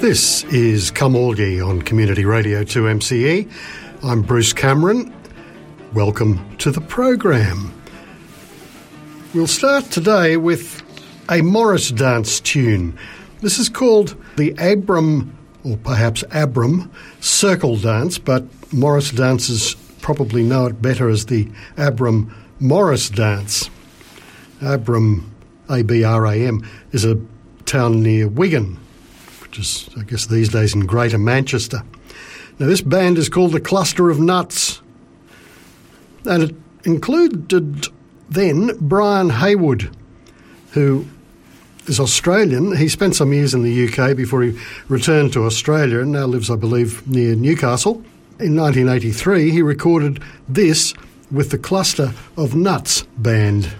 This is Come All Ye on Community Radio 2MCE. I'm Bruce Cameron. Welcome to the program. We'll start today with a Morris dance tune. This is called the Abram, or perhaps Abram, Circle Dance, but Morris dancers probably know it better as the Abram Morris Dance. Abram, A-B-R-A-M, is a town near Wigan, which is, I guess, these days in Greater Manchester. Now, this band is called the Cluster of Nuts, and it included then Brian Haywood, who is Australian. He spent some years in the UK before he returned to Australia and now lives, I believe, near Newcastle. In 1983, he recorded this with the Cluster of Nuts band.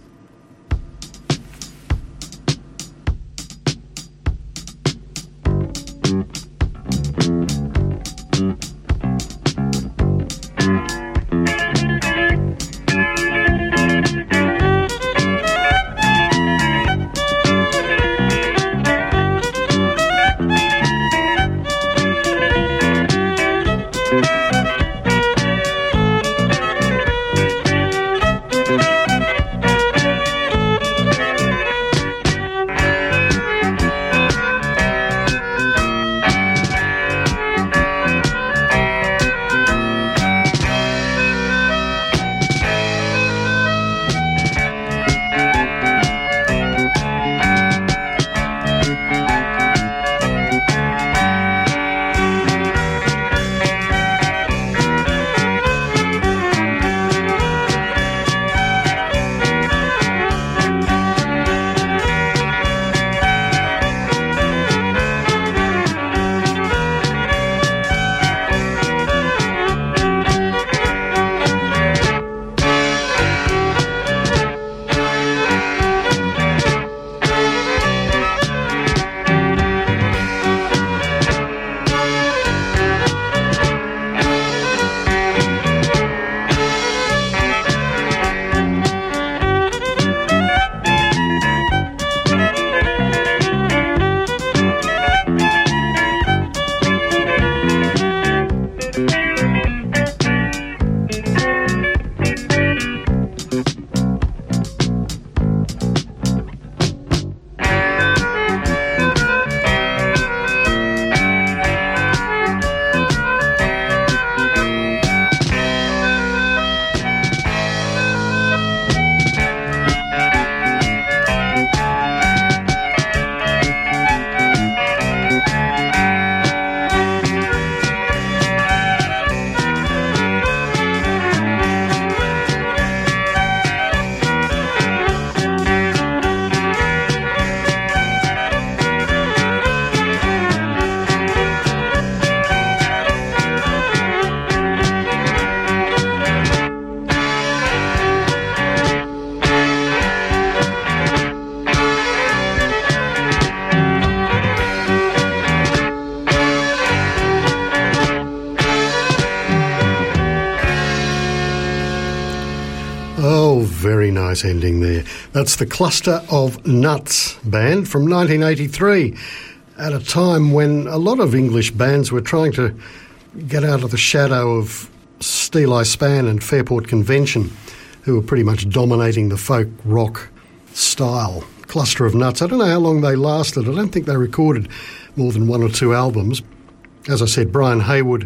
Very nice ending there. That's the Cluster of Nuts band from 1983, at a time when a lot of English bands were trying to get out of the shadow of Steeleye Span and Fairport Convention, who were pretty much dominating the folk rock style. Cluster of Nuts, I don't know how long they lasted. I don't think they recorded more than one or two albums. As I said, Brian Haywood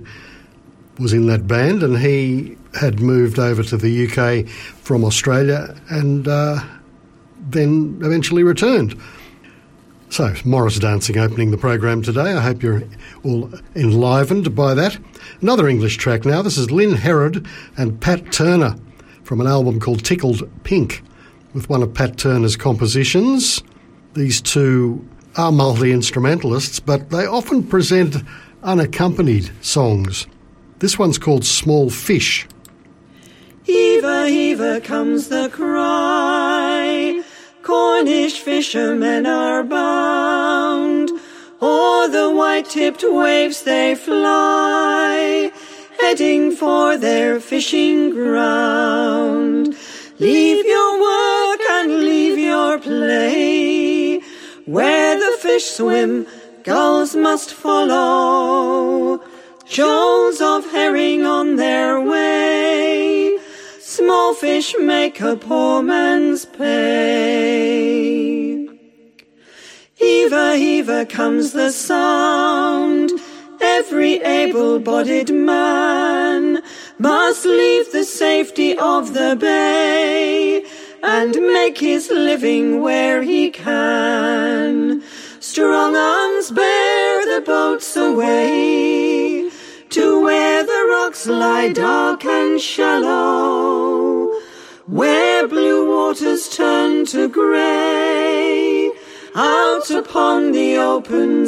was in that band, and he had moved over to the UK from Australia and then eventually returned. So, Morris Dancing opening the program today. I hope you're all enlivened by that. Another English track now. This is Lynn Herod and Pat Turner from an album called Tickled Pink, with one of Pat Turner's compositions. These two are multi-instrumentalists, but they often present unaccompanied songs. This one's called Small Fish. Heave-a, heave-a comes the cry, Cornish fishermen are bound, o'er the white-tipped waves they fly, heading for their fishing ground. Leave your work and leave your play, where the fish swim, gulls must follow, shoals of herring on their way, small fish make a poor man's pay. Heaver, heaver comes the sound, every able-bodied man must leave the safety of the bay and make his living where he can. Strong arms bear the boats away to where the rocks lie dark and shallow, where blue waters turn to grey, out upon the open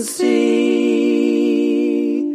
sea.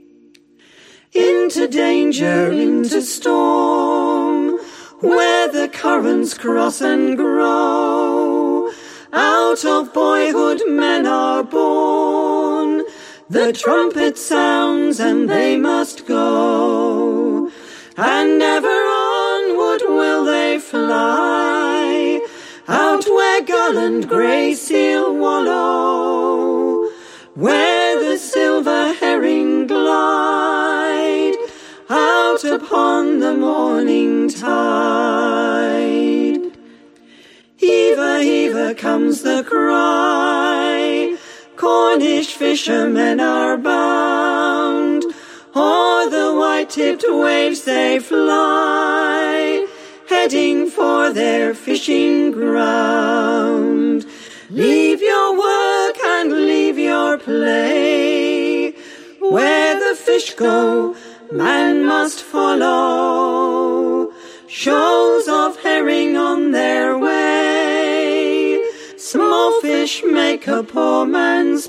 Into danger, into storm, where the currents cross and grow, out of boyhood men are born, the trumpet sounds and they must go, and ever onward will they fly, out where gull and grey seal wallow, where the silver herring glide, out upon the morning tide. Heaver, heaver comes the cry, Cornish fishermen are bound, o'er the white-tipped waves they fly, heading for their fishing ground. Leave your work and leave your play, where the fish go, man must follow, shoals of herring on their way, small fish make a poor man's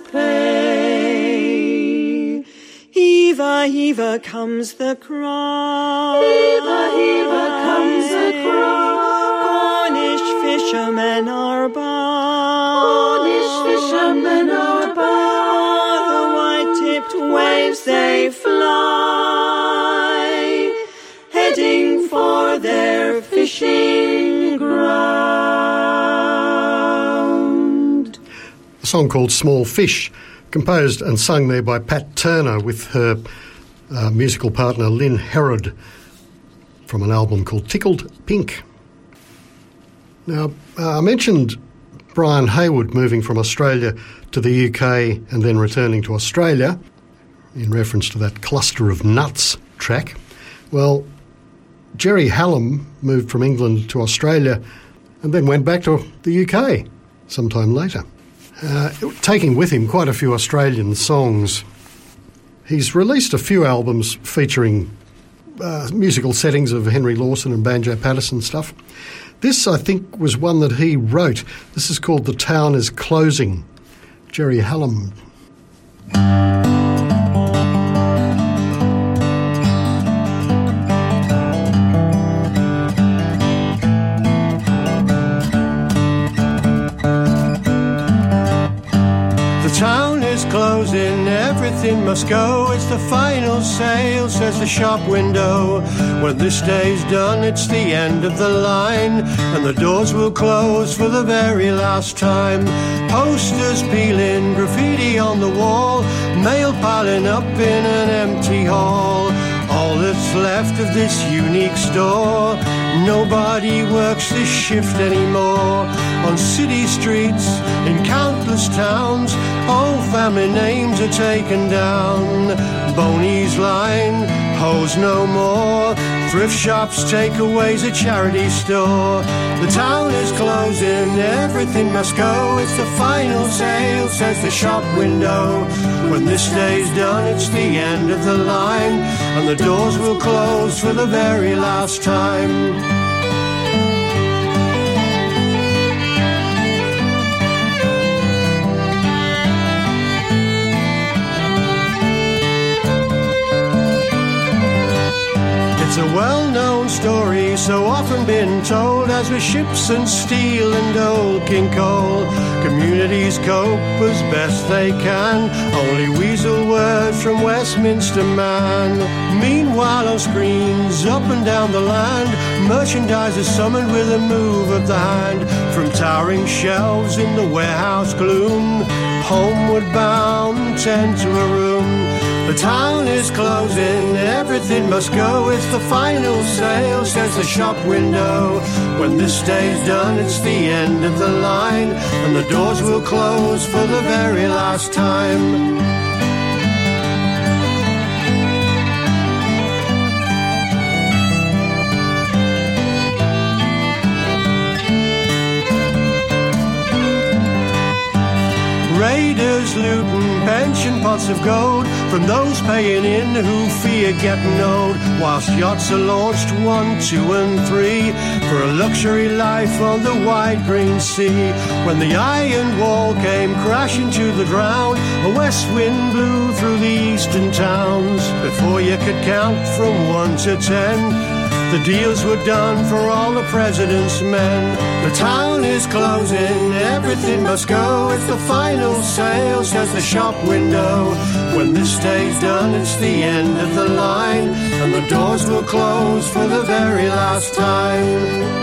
pay. Heaver, heaver comes the cry, heaver, heaver comes the cry, Cornish fishermen are bound, Cornish fishermen are bound, o'er the white-tipped waves they fly, heading for their fishing ground. A song called Small Fish, composed and sung there by Pat Turner with her musical partner Lynn Herod, from an album called Tickled Pink. Now, I mentioned Brian Haywood moving from Australia to the UK and then returning to Australia in reference to that Cluster of Nuts track. Well, Jerry Hallam moved from England to Australia and then went back to the UK sometime later, taking with him quite a few Australian songs. He's released a few albums featuring musical settings of Henry Lawson and Banjo Paterson stuff. This, I think, was one that he wrote. This is called The Town is Closing. Jerry Hallam. The town is closing, everything must go. It's the final sale, says the shop window. When this day's done, it's the end of the line, and the doors will close for the very last time. Posters peeling, graffiti on the wall, mail piling up in an empty hall. All that's left of this unique store, nobody works this shift anymore. On city streets, in countless towns, old family names are taken down. Boney's line, Ho's no more, thrift shops, takeaways, a charity store. The town is closing, everything must go. It's the final sale, says the shop window. When this day's done, it's the end of the line, and the doors will close for the very last time. It's a well-known story, so often been told, as with ships and steel and old King Cole. Communities cope as best they can, only weasel words from Westminster man. Meanwhile on screens up and down the land, merchandise is summoned with a move of the hand. From towering shelves in the warehouse gloom, homeward bound, 10 to a room. The town is closing, everything must go. It's the final sale, says the shop window. When this day's done, it's the end of the line, and the doors will close for the very last time. Raiders looting pension pots of gold from those paying in who fear getting old, whilst yachts are launched 1, 2 and 3 for a luxury life on the wide green sea. When the iron wall came crashing to the ground, a west wind blew through the eastern towns. Before you could count from 1 to 10, the deals were done for all the president's men. The town is closing, everything must go. It's the final sale, says the shop window. When this day's done, it's the end of the line, and the doors will close for the very last time.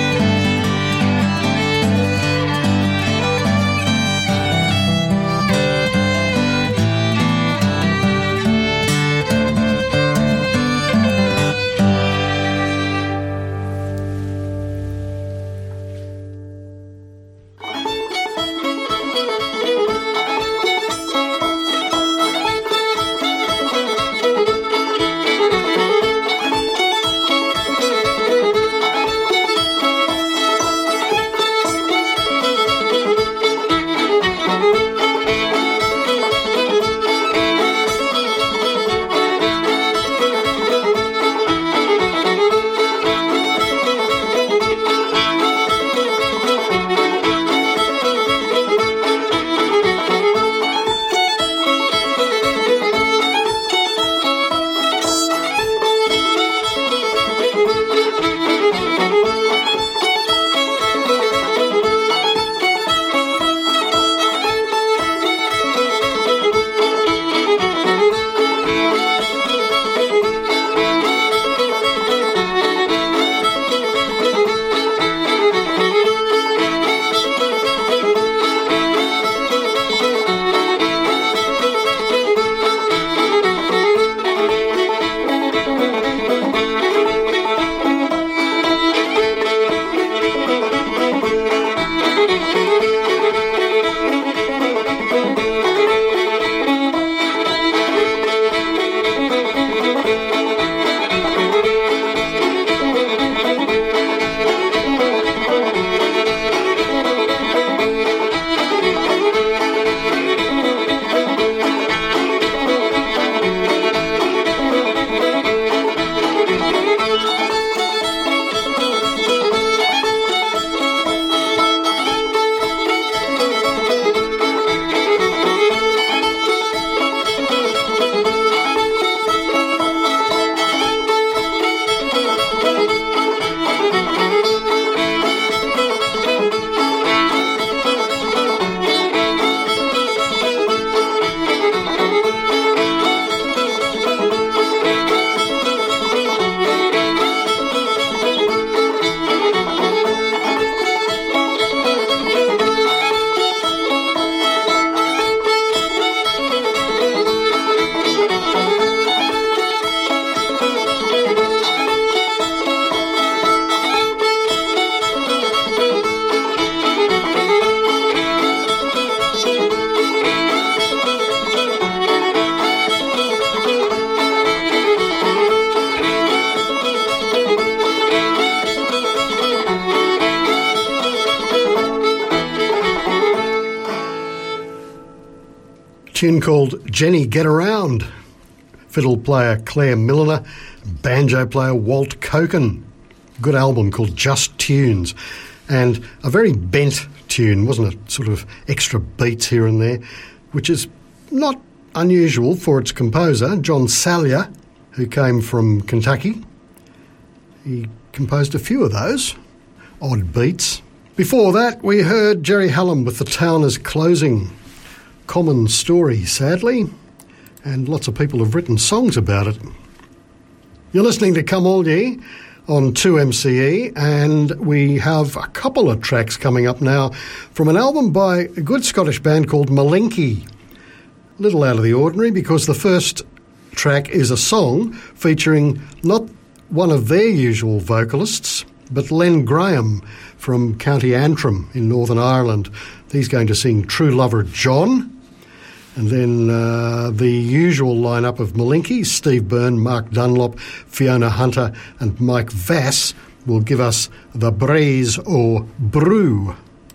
Tune called Jenny Get Around. Fiddle player Claire Milliner, banjo player Walt Koken. Good album called Just Tunes. And a very bent tune, wasn't it? Sort of extra beats here and there, which is not unusual for its composer, John Salyer, who came from Kentucky. He composed a few of those odd beats. Before that, we heard Jerry Hallam with The Town is Closing. Common story, sadly, and lots of people have written songs about it. You're listening to Come All Ye on 2MCE, and we have a couple of tracks coming up now from an album by a good Scottish band called Malinky. A little out of the ordinary because the first track is a song featuring not one of their usual vocalists, but Len Graham from County Antrim in Northern Ireland. He's going to sing True Lover John. And then the usual lineup of Malinky, Steve Byrne, Mark Dunlop, Fiona Hunter and Mike Vass will give us The Braes or Brew.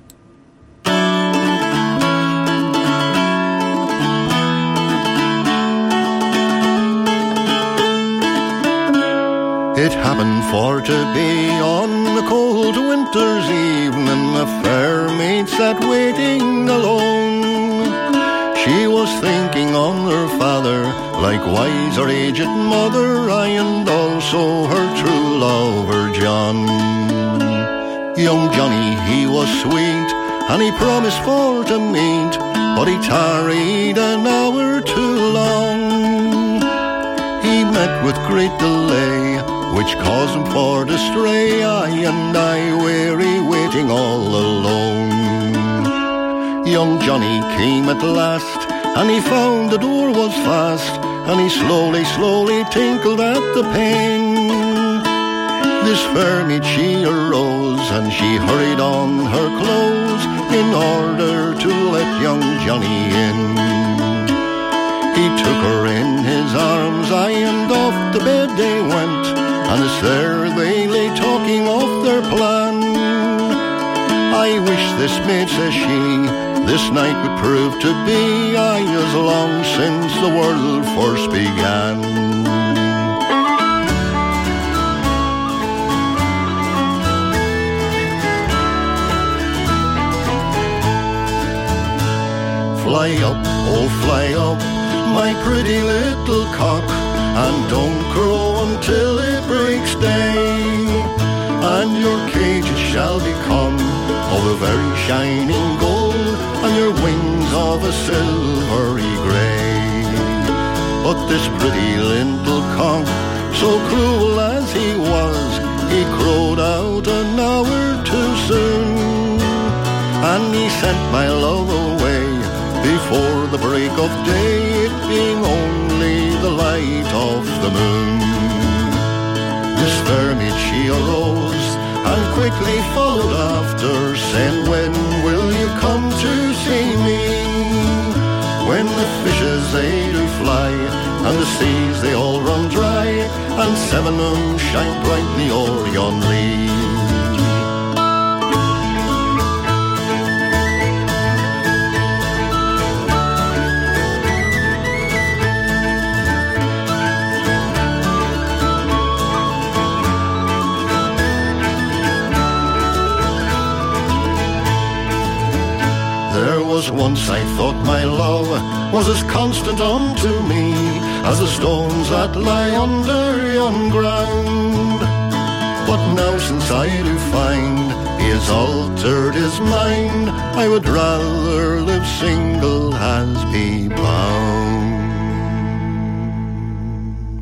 It happened for to be on a cold winter's evening, the fair maid sat waiting alone. She was thinking on her father, likewise her aged mother, aye, and also her true lover John. Young Johnny, he was sweet, and he promised for to meet, but he tarried an hour too long. He met with great delay, which caused him for to stray, aye, and I weary waiting all alone. Young Johnny came at last, and he found the door was fast, and he slowly, slowly tinkled at the pane. This fair maid she arose, and she hurried on her clothes, in order to let young Johnny in. He took her in his arms, aye, and off to bed they went, and as there they lay talking of their plan. I wish this maid, says she, this night would prove to be, aye, as long since the world first began. Fly up, oh fly up, my pretty little cock, and don't crow until it breaks day, and your cages shall become of a very shining gold, and your wings of a silvery grey. But this pretty little cock, so cruel as he was, he crowed out an hour too soon, and he sent my love away before the break of day, it being only the light of the moon. This fair maid she arose, and quickly followed after, saying, when will you come to see me? When the fishes they do fly, and the seas they all run dry, and seven moons shine brightly o'er yon lea. Once I thought my love was as constant unto me as the stones that lie under yon ground. But now since I do find he has altered his mind, I would rather live single as be bound.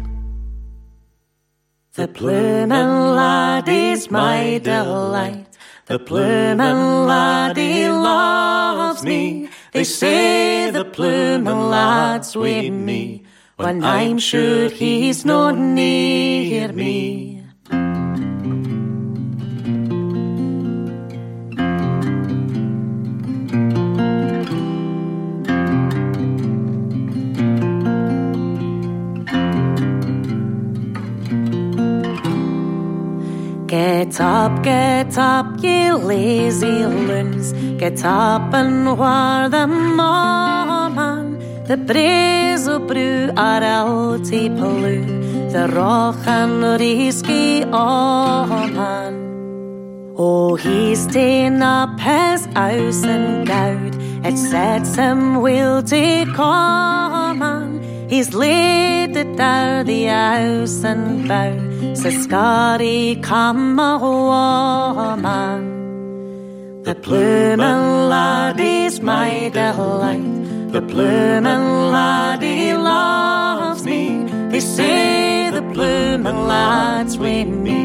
The bloomin' lad is my delight, the bloomin' laddie loves me. They say the bloomin' lad's with me, when I'm sure he's not near me. Get up, ye lazy loons, get up and war the morn. The braes o brew are alti paloo, the roch and risky man. Oh, he's ta'en up his house and gowd, it sets him will to command. He's laid it down the house and bow, says Scotty, come a woman. The bloomin' laddie's my delight, the bloomin' laddie loves me. They say the bloomin' lad's with me,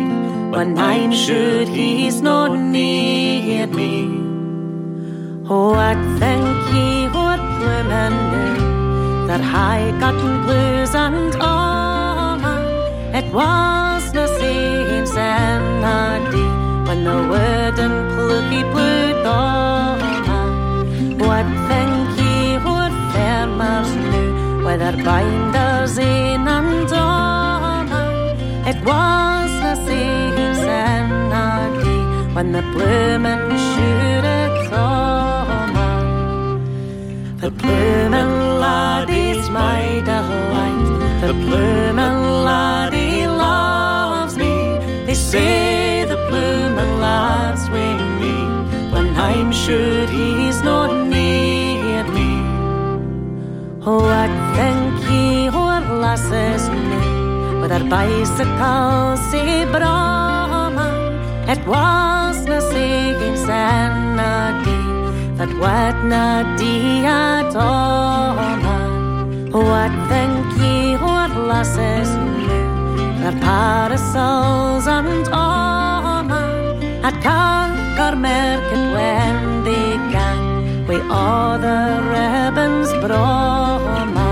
when I'm sure he's not near me. What think ye what bloomin' knew, that high cotton blues and man, it was the same Saturday when the wooden plucky blue man. What think ye what farmers knew, whether binders in and man, it was the same Saturday when the bloomin' should have come. The bloomin' lad is my delight, the bloomin' laddie loves me. They say the bloomin' lad's with me, when I'm sure he's not near me. What think ye what lasses knew, with their bicycles say Brahman, it was the same Saturday that wetna dee at all. What think ye what lasses knew, their parasols and all at Carmarket when they gang wi' all the ribbons brought.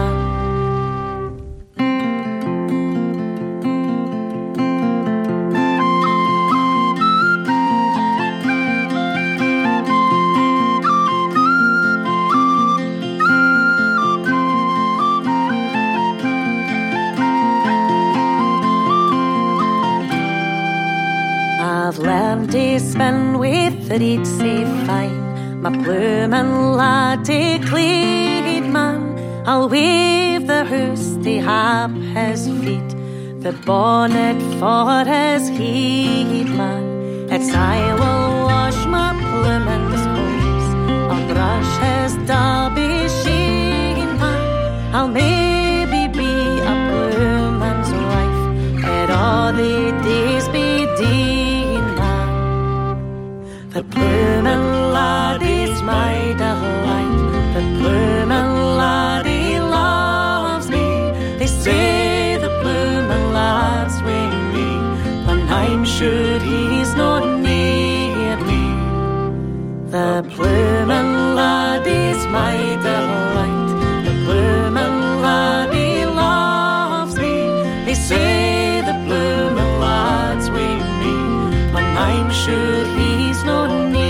I've learned to spin with reeds sae fine, my bloomin' laddie cleed man. I'll weave the hoose to have his feet, the bonnet for his heat man. It's I will wash my bloomin' clothes, I'll brush his derby sheen man. I'll maybe be a bloomin's wife, at all the days be deed. The bloomin' laddie's my delight, the bloomin' laddie loves me. They say the bloomin' lad's with me, when I'm sure he's not near me. The bloomin' laddie's my delight, the bloomin' laddie loves me. They say the bloomin' lad's with me, when I'm sure he's not near me.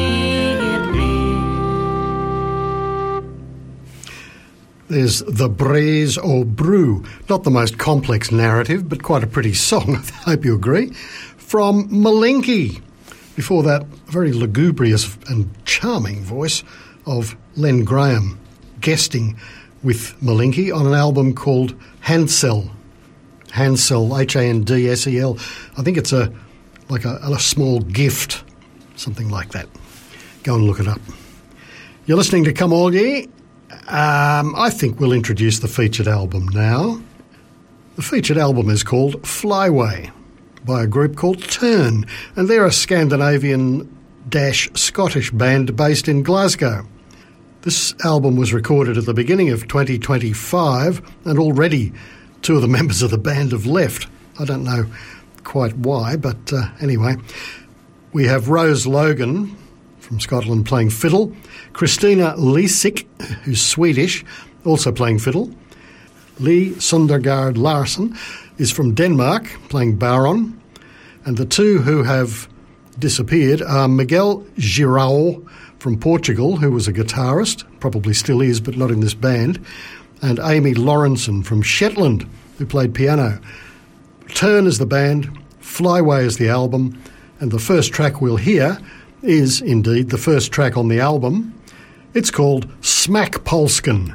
There's The Braes o' Brew. Not the most complex narrative, but quite a pretty song, I hope you agree, from Malinky. Before that, a very lugubrious and charming voice of Len Graham, guesting with Malinky on an album called Handsel. Handsel, Handsel. I think it's a small gift, something like that. Go and look it up. You're listening to Come All Ye. I think we'll introduce the featured album now. The featured album is called Flyway by a group called Turn, and they're a Scandinavian-Scottish band based in Glasgow. This album was recorded at the beginning of 2025, and already two of the members of the band have left. I don't know quite why, but anyway. We have Rose Logan from Scotland playing fiddle, Christina Lisik, who's Swedish, also playing fiddle. Lee Sundergaard Larsen is from Denmark, playing baron. And the two who have disappeared are Miguel Girau from Portugal, who was a guitarist, probably still is, but not in this band, and Amy Lawrenson from Shetland, who played piano. Turn is the band, Flyway is the album, and the first track we'll hear is indeed the first track on the album. It's called Smack Polsken.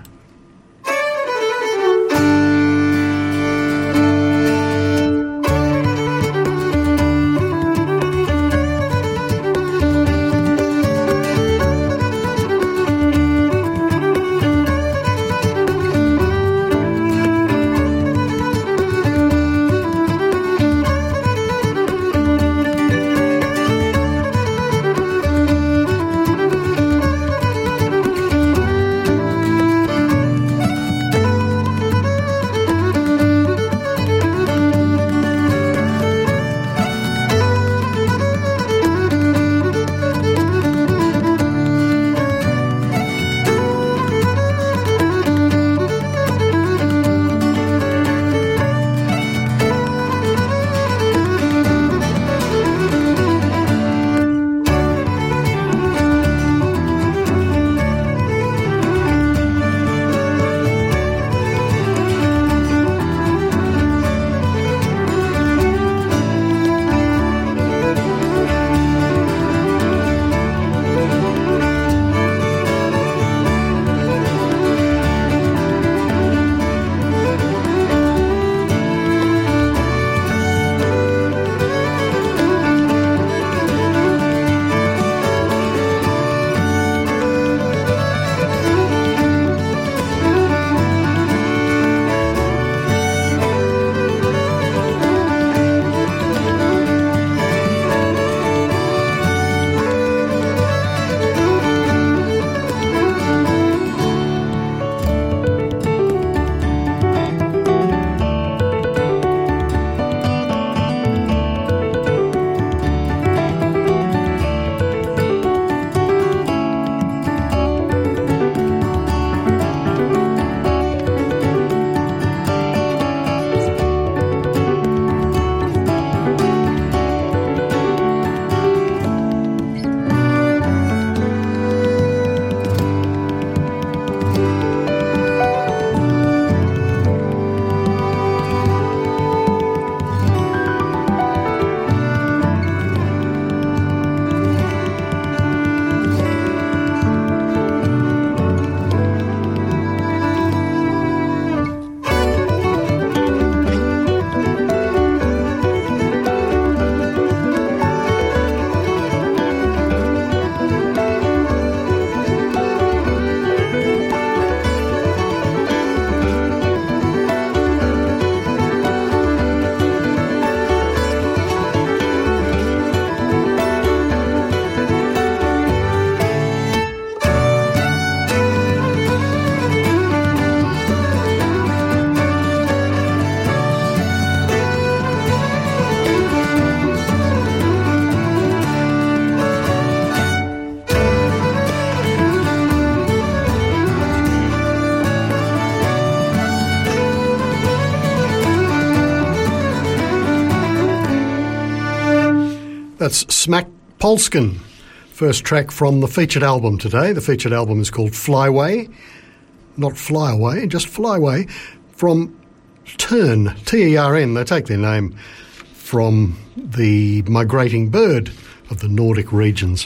That's Smack Polskin, first track from the featured album today. The featured album is called Flyway, not Fly Away, just Flyway, from Tern, T-E-R-N. They take their name from the migrating bird of the Nordic regions,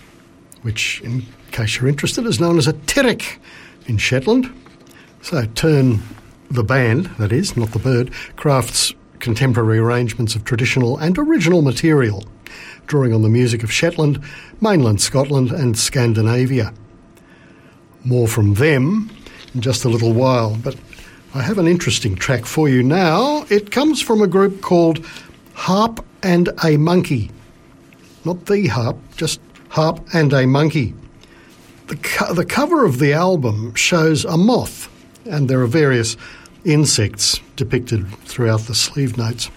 which, in case you're interested, is known as a tyrek in Shetland. So Tern, the band, that is, not the bird, crafts contemporary arrangements of traditional and original material, drawing on the music of Shetland, mainland Scotland and Scandinavia. More from them in just a little while, but I have an interesting track for you now. It comes from a group called Harp and a Monkey. Not the harp, just Harp and a Monkey. The cover of the album shows a moth, and there are various insects depicted throughout the sleeve notes.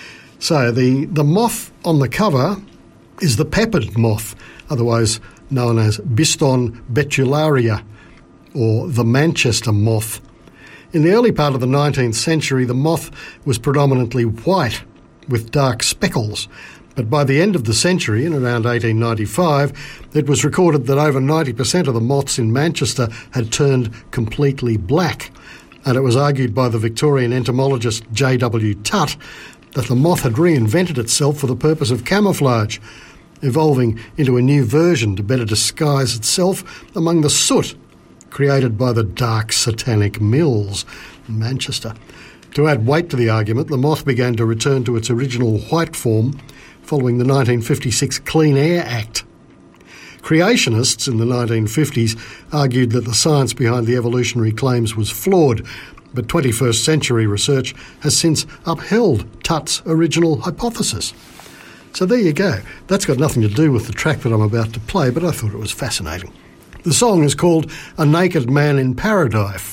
So the moth on the cover is the peppered moth, otherwise known as Biston betularia, or the Manchester moth. In the early part of the 19th century, the moth was predominantly white with dark speckles, but by the end of the century, in around 1895, it was recorded that over 90% of the moths in Manchester had turned completely black, and it was argued by the Victorian entomologist J.W. Tutt that the moth had reinvented itself for the purpose of camouflage, evolving into a new version to better disguise itself among the soot created by the dark satanic mills in Manchester. To add weight to the argument, the moth began to return to its original white form following the 1956 Clean Air Act. Creationists in the 1950s argued that the science behind the evolutionary claims was flawed, but 21st century research has since upheld Tutt's original hypothesis. So there you go. That's got nothing to do with the track that I'm about to play, but I thought it was fascinating. The song is called A Naked Man in Paradise.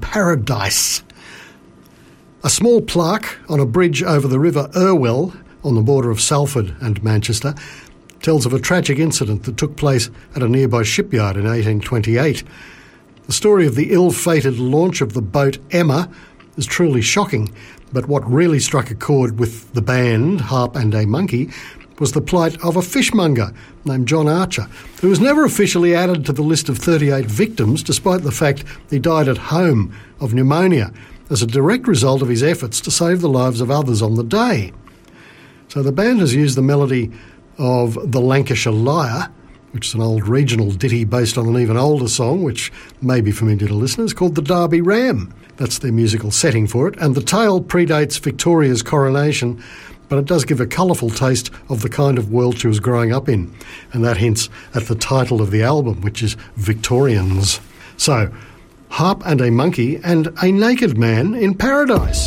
A small plaque on a bridge over the River Irwell on the border of Salford and Manchester tells of a tragic incident that took place at a nearby shipyard in 1828. The story of the ill-fated launch of the boat Emma is truly shocking, but what really struck a chord with the band, Harp and a Monkey, was the plight of a fishmonger named John Archer, who was never officially added to the list of 38 victims, despite the fact he died at home of pneumonia as a direct result of his efforts to save the lives of others on the day. So the band has used the melody of the Lancashire Lyre, which is an old regional ditty based on an even older song, which may be familiar to listeners, called the Derby Ram. That's their musical setting for it. And the tale predates Victoria's coronation, but it does give a colourful taste of the kind of world she was growing up in. And that hints at the title of the album, which is Victorians. So, Harp and a Monkey and A Naked Man in Paradise.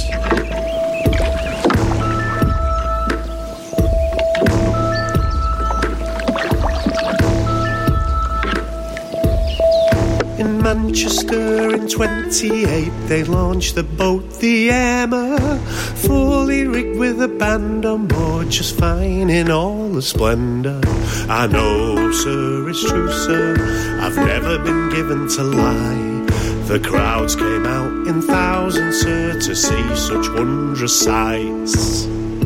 In Manchester in 28 they launched the boat the Emma, fully rigged with a band on board, just fine in all the splendour. I know, sir, it's true, sir, I've never been given to lie. The crowds came out in thousands, sir, to see such wondrous sights.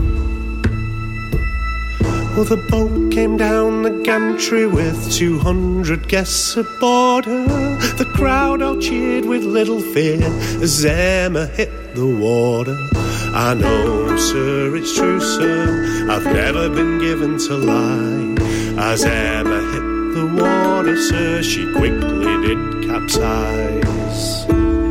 Well, the boat came down the gantry with 200 guests aboard her. The crowd all cheered with little fear as Emma hit the water. I know, sir, it's true, sir, I've never been given to lie. As Emma hit the water, sir, she quickly did capsize.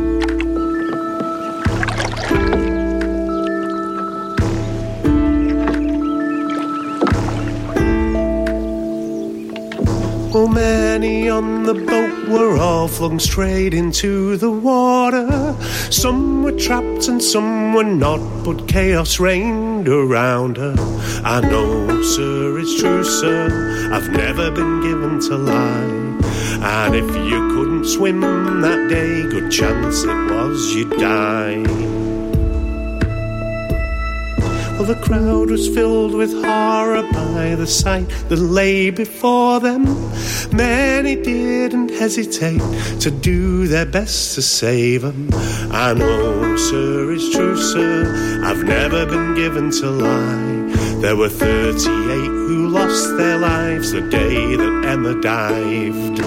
Oh, many on the boat were all flung straight into the water. Some were trapped and some were not, but chaos reigned around her. I know, sir, it's true, sir, I've never been given to lie. And if you couldn't swim that day, good chance it was you'd die. Well, the crowd was filled with horror by the sight that lay before them. Many didn't hesitate to do their best to save them. I know, sir, it's true, sir, I've never been given to lie. There were 38 who lost their lives the day that Emma dived.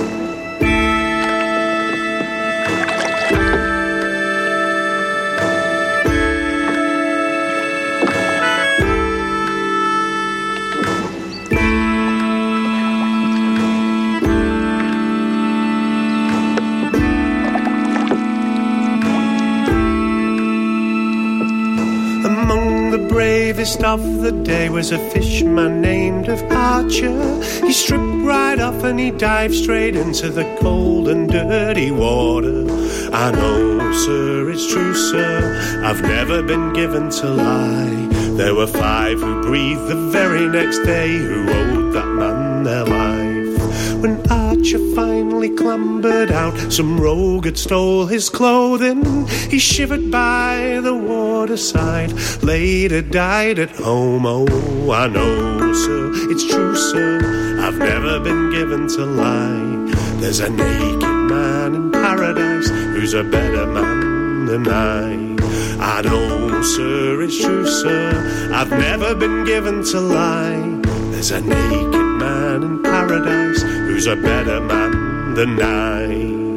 Of the day was a fishman named of Archer. He stripped right off and he dived straight into the cold and dirty water. I know, sir, it's true, sir, I've never been given to lie. There were 5 who breathed the very next day who owed that man their life. When Archer finally clambered out, some rogue had stole his clothing. He shivered by the waterside, later died at home. Oh, I know, sir, it's true, sir, I've never been given to lie. There's a naked man in paradise who's a better man than I know, sir, it's true, sir, I've never been given to lie. There's a naked man in paradise who's a better man than I.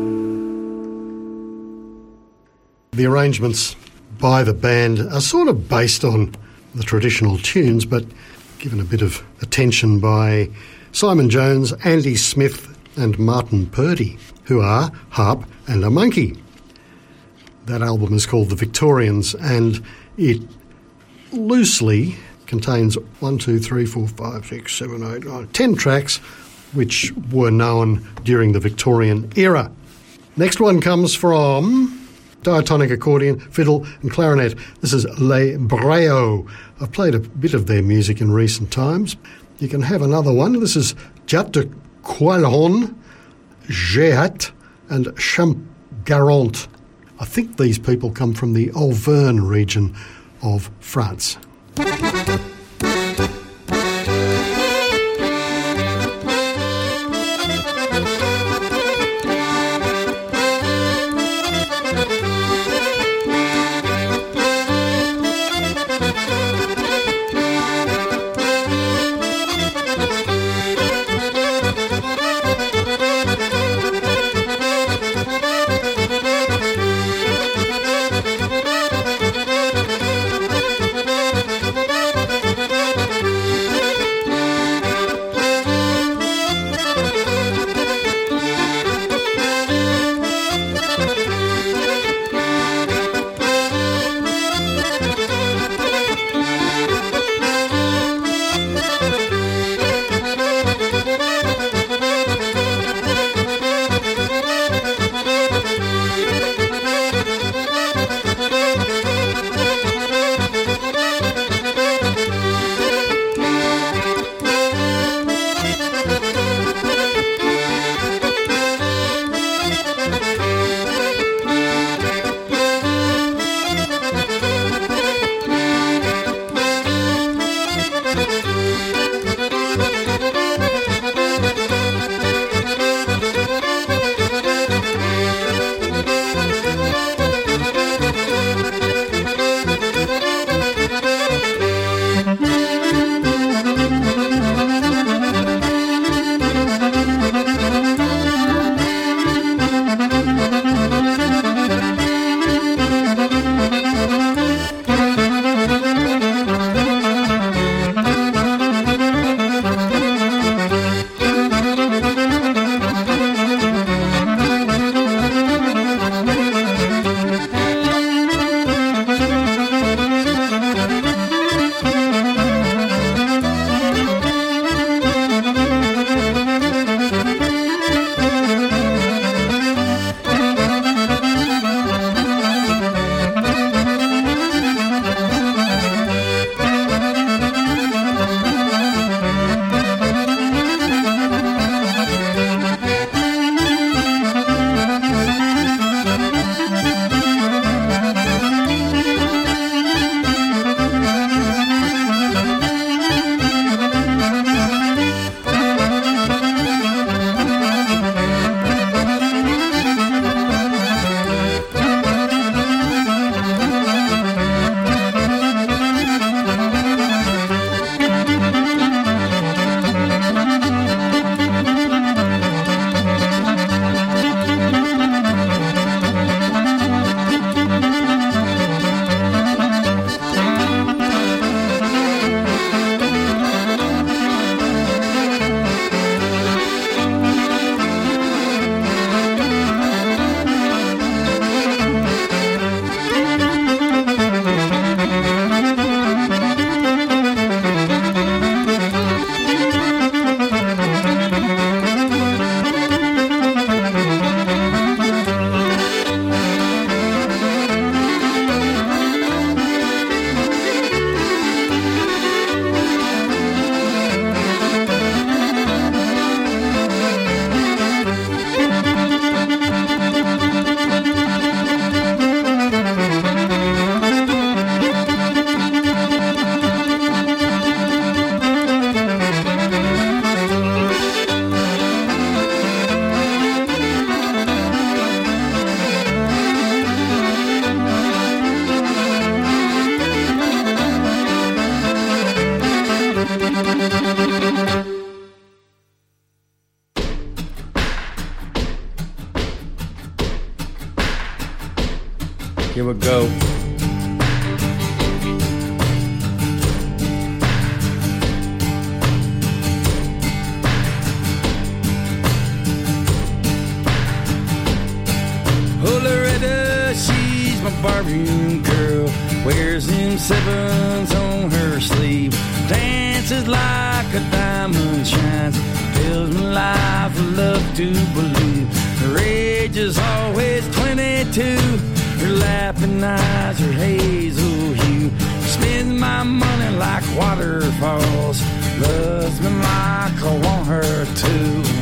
The arrangements by the band are sort of based on the traditional tunes, but given a bit of attention by Simon Jones, Andy Smith and Martin Purdy, who are harp and a monkey. That album is called The Victorians, and it loosely contains 1, 2, 3, 4, 5, 6, 7, 8, 9, 10 tracks which were known during the Victorian era. Next one comes from diatonic accordion, fiddle and clarinet. This is Les Breaux. I've played a bit of their music in recent times. You can have another one. This is Jat de Quaileron, Géhat and Champgarant. I think these people come from the Auvergne region of France. we go. Oh, Loretta, she's my barroom girl. Wears them sevens on her sleeve. Dances like a diamond shines. Fills my life with love to believe. Her age is always 22. Her laughing eyes, her hazel hue. Spends my money like waterfalls. Loves me like I want her to.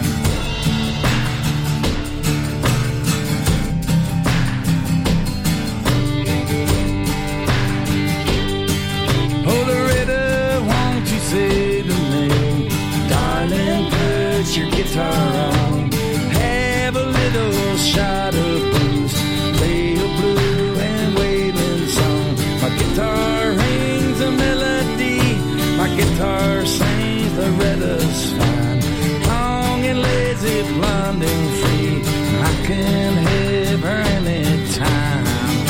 Say to me, darling, put your guitar on. Have a little shot of blues. Play a blue and wailing song. My guitar rings a melody. My guitar sings Loretta's fine. Long and lazy, blonde and free. I can have her anytime.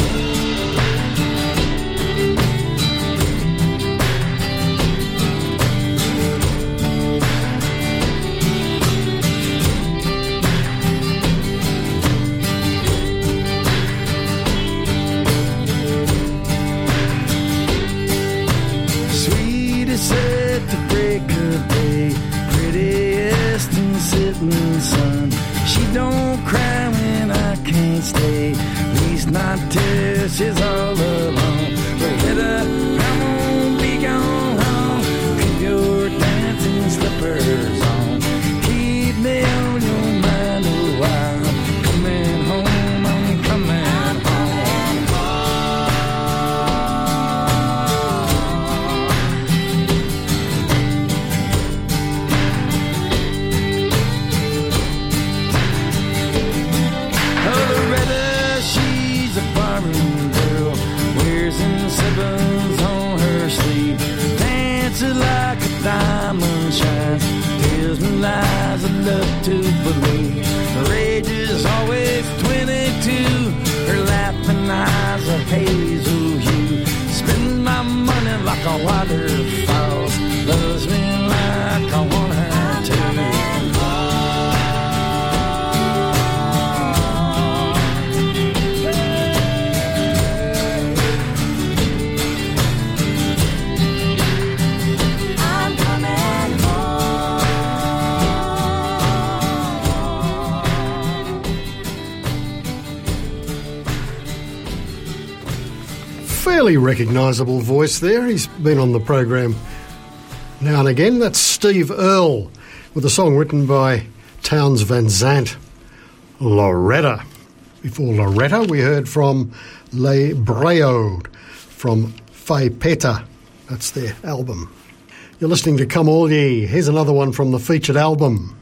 Set to break of day, prettiest in sitting sun. She don't cry when I can't stay, at least not till she's all alone. Loretta, come on, be gone home. Keep your dancing slippers on. Keep me on your mind a while. I'm coming home, I'm coming home. Like a diamond shines, tells me lies I love to believe. Her age is always 22. Her laughing eyes are hazel hue. Spend my money like a waterfall. Loves me like I want her to. Fairly recognisable voice there. He's been on the program now and again. That's Steve Earle with a song written by Townes Van Zandt, Loretta. Before Loretta, we heard from Les Breaudes from Fay Peta. That's their album. You're listening to Come All Ye. Here's another one from the featured album.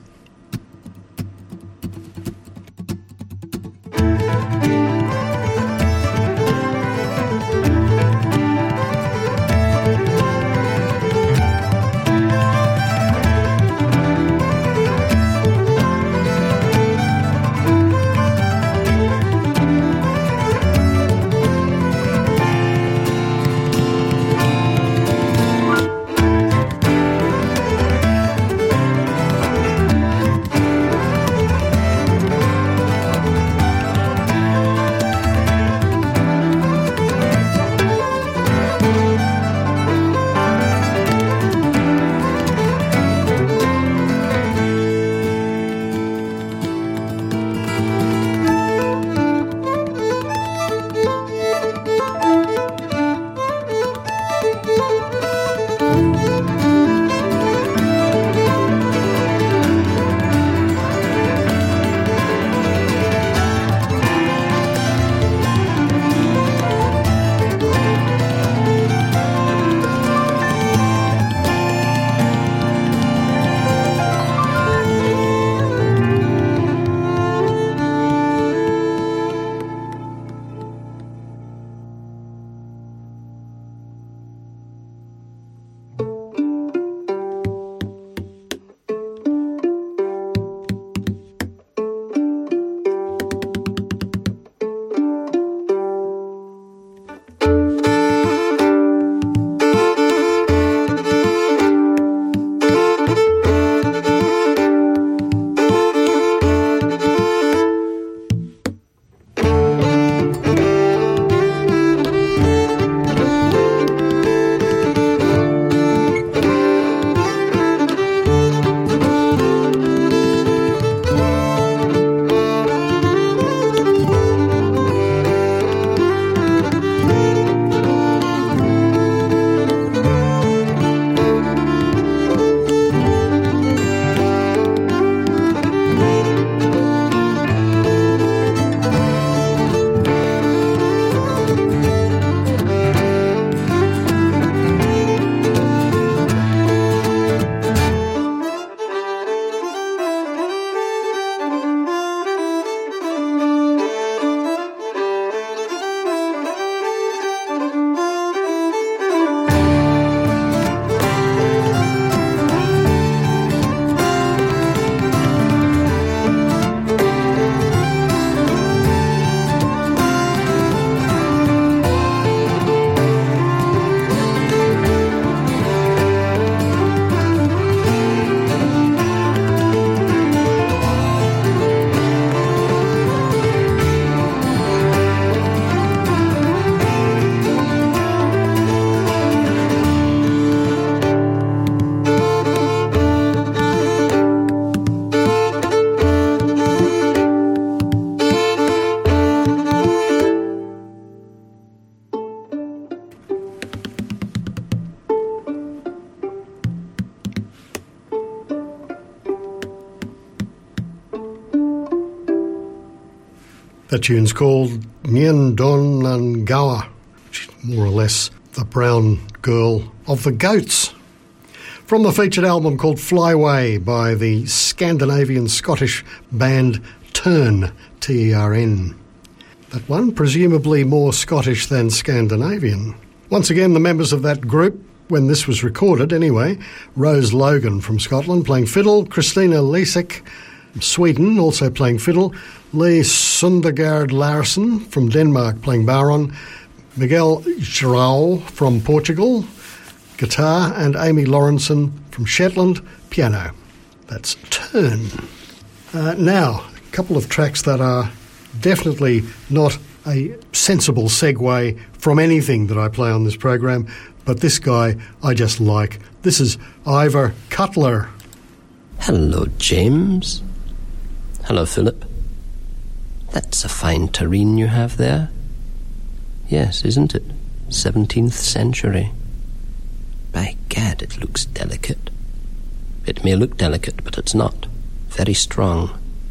That tune's called Nyen Don Nangawa, which is more or less the brown girl of the Goats. From the featured album called Flyway by the Scandinavian-Scottish band Tern, T-E-R-N. That one presumably more Scottish than Scandinavian. Once again, the members of that group, when this was recorded anyway, Rose Logan from Scotland playing fiddle, Christina Lisek, Sweden, also playing fiddle, Lee Sundergaard Larsen from Denmark playing baron, Miguel João from Portugal, guitar, and Amy Lawrenson from Shetland, piano. That's Tern. Now, a couple of tracks that are definitely not a sensible segue from anything that I play on this program, but this guy I just like. This is Ivor Cutler. Hello, James. Hello, Philip. That's a fine terrine you have there. Yes, isn't it? 17th century. By gad, it looks delicate. It may look delicate, but it's not. Very strong.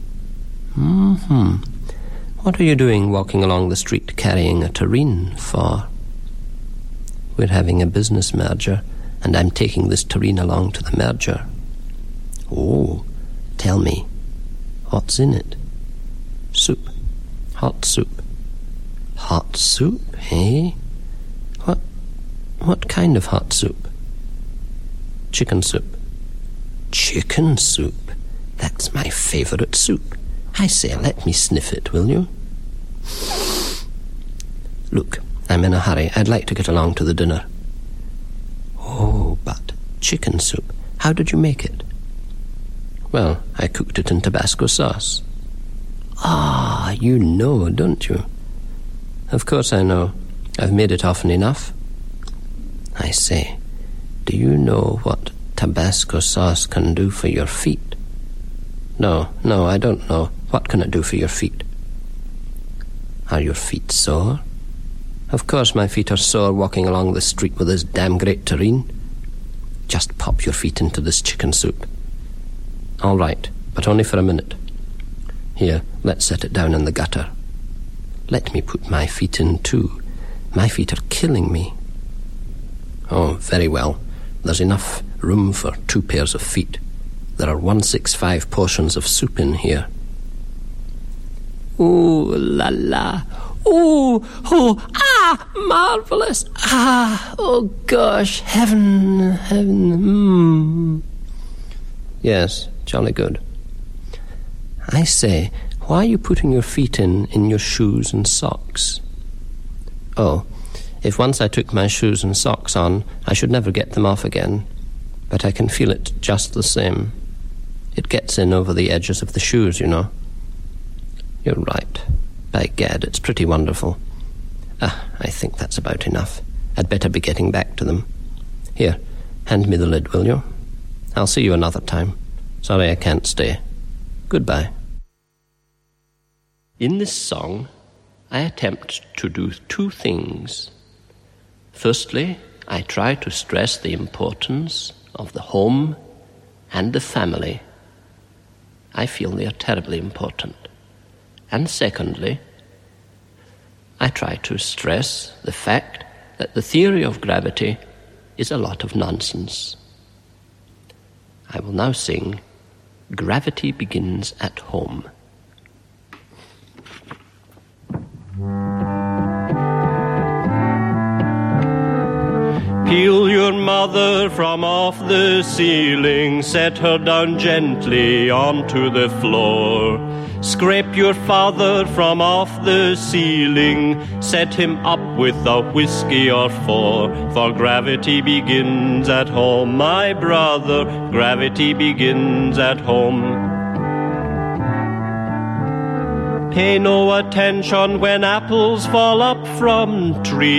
What are you doing walking along the street carrying a terrine for? We're having a business merger, and I'm taking this terrine along to the merger. Oh, tell me, what's in it? Soup. Hot soup. Hot soup, eh? What kind of hot soup? Chicken soup. Chicken soup? That's my favourite soup. I say, let me sniff it, will you? Look, I'm in a hurry. I'd like to get along to the dinner. Oh, but chicken soup. How did you make it? Well, I cooked it in Tabasco sauce. Ah, you know, don't you? Of course I know. I've made it often enough. I say, do you know what Tabasco sauce can do for your feet? No, I don't know. What can it do for your feet? Are your feet sore? Of course my feet are sore walking along the street with this damn great terrine. Just pop your feet into this chicken soup. All right, but only for a minute. Here, let's set it down in the gutter. Let me put my feet in too. My feet are killing me. Oh, very well. There's enough room for 2 pairs of feet. There are 165 portions of soup in here. Ooh, la la. Ooh, marvellous. Oh gosh, heaven. Yes, jolly good. I say, why are you putting your feet in your shoes and socks? Oh, if once I took my shoes and socks on, I should never get them off again. But I can feel it just the same. It gets in over the edges of the shoes, you know. You're right. By gad, it's pretty wonderful. I think that's about enough. I'd better be getting back to them. Here, hand me the lid, will you? I'll see you another time. Sorry I can't stay. Goodbye. In this song, I attempt to do 2 things. Firstly, I try to stress the importance of the home and the family. I feel they are terribly important. And secondly, I try to stress the fact that the theory of gravity is a lot of nonsense. I will now sing Gravity Begins at Home. Peel your mother from off the ceiling, set her down gently onto the floor. Scrape your father from off the ceiling, set him up with a whiskey or 4. For gravity begins at home, my brother, gravity begins at home. Pay no attention when apples fall up from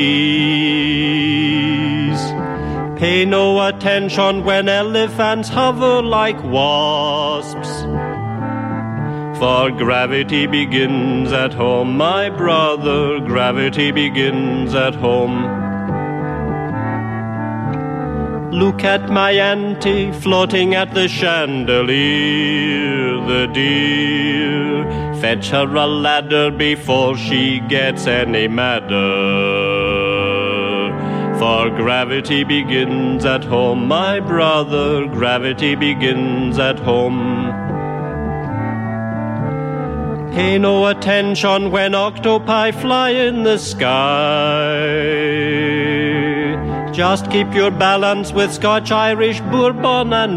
trees. Pay no attention when elephants hover like wasps. For gravity begins at home, my brother, gravity begins at home. Look at my auntie floating at the chandelier, the dear. Fetch her a ladder before she gets any madder. For gravity begins at home, my brother, gravity begins at home. Pay no attention when octopi fly in the sky. Just keep your balance with Scotch, Irish, Bourbon and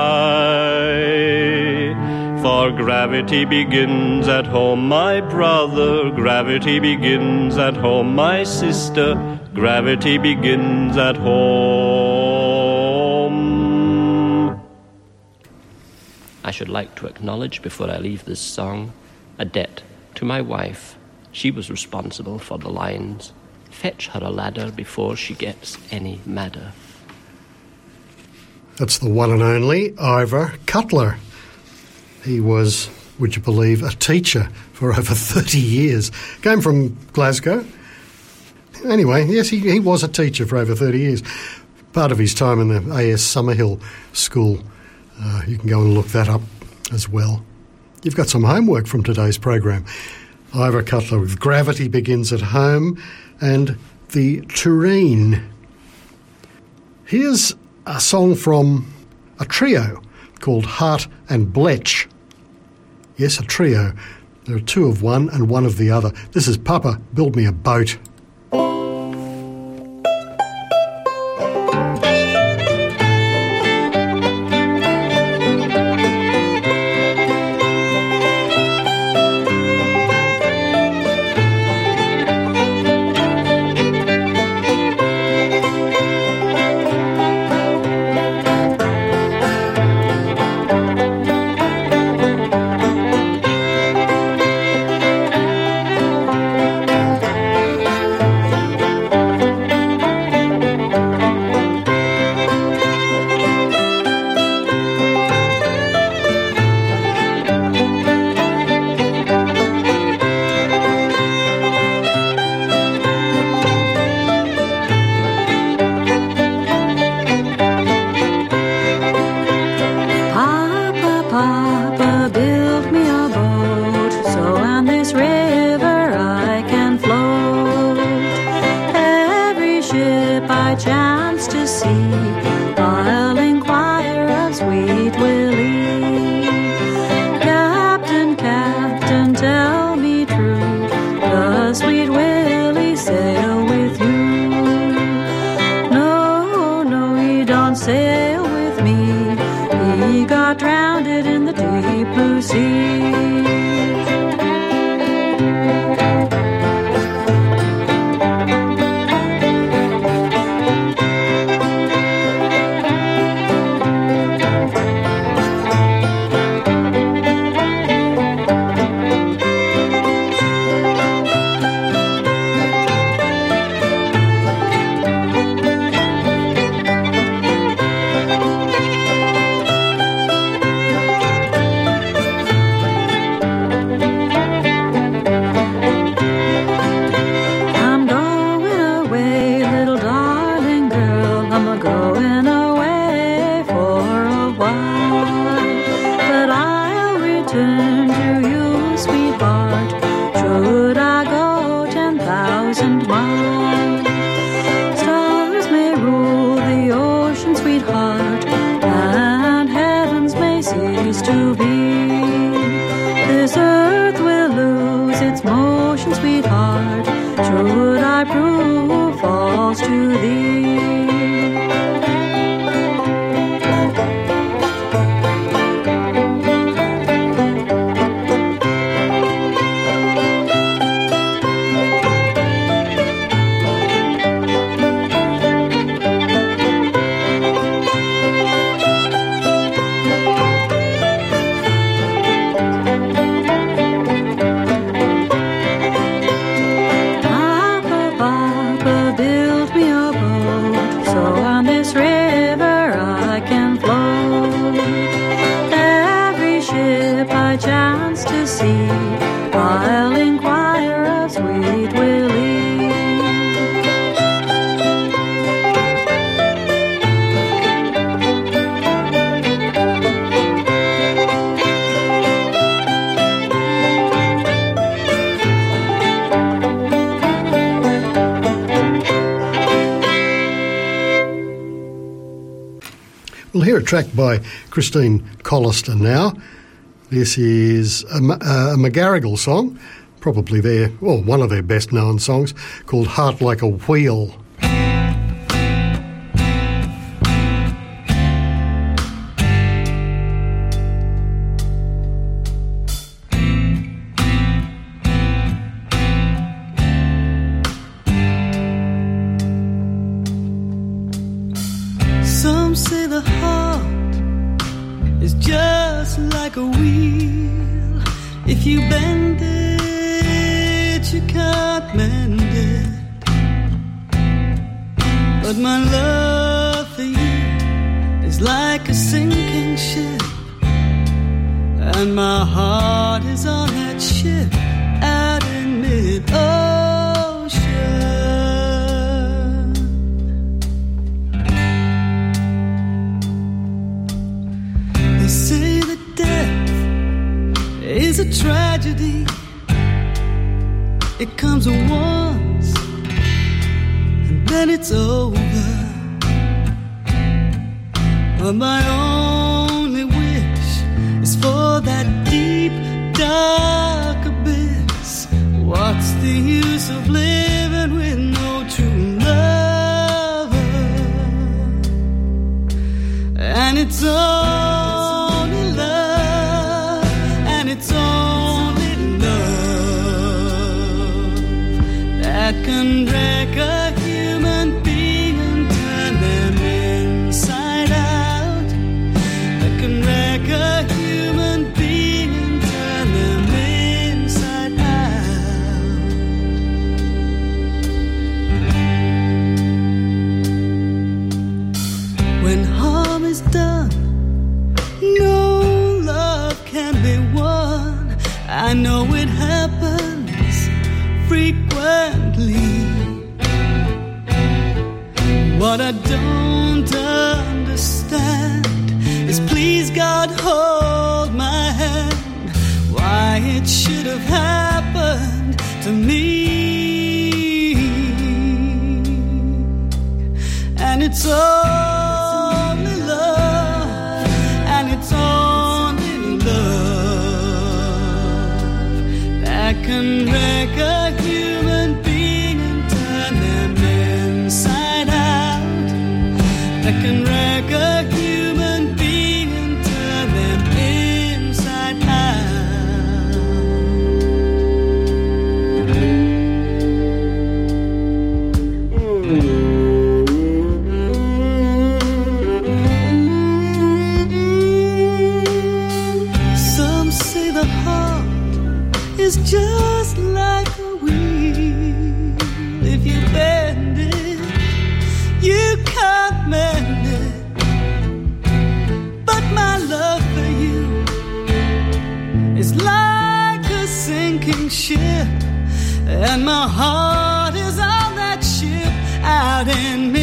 rye. For gravity begins at home, my brother, gravity begins at home, my sister, gravity begins at home. I should like to acknowledge before I leave this song a debt to my wife. She was responsible for the lines, "Fetch her a ladder before she gets any madder." That's the one and only Ivor Cutler. He was, would you believe, a teacher for over 30 years. Came from Glasgow. Anyway, yes, he was a teacher for over 30 years. Part of his time in the A.S. Summerhill School. You can go and look that up as well. You've got some homework from today's program. Ivor Cutler with Gravity Begins at Home and the Tureen. Here's a song from a trio called Hart and Bletch. Yes, a trio. There are two of one and one of the other. This is Papa, Build Me a Boat. We'll hear a track by Christine Collister now. This is a McGarrigle song, probably one of their best-known songs, called Heart Like a Wheel. Some say the heart is just like a wheel. If you bend it, you can't mend it. But my love for you is like a sinking ship, and my heart is on that ship out in mid-ocean. They say that death is a tragedy. It comes once and then it's over. But my only wish is for that deep, dark abyss. What's the use of living with no true lover? And it's only love, and it's only love that can wreck a human being and turn them inside out. That can wreck a human being and turn them inside out. When harm is done, no love can be won. I know it happens frequently. What I don't understand is, please God, hold my hand. Why it should have happened to me. And it's only love, and it's only love that can wreck a human being and turn them inside out. That can wreck a human being and turn them inside out. Some say the heart is just like a wheel. If you bend it, you can't mend it. But my love for you is like a sinking ship, and my heart is on that ship out in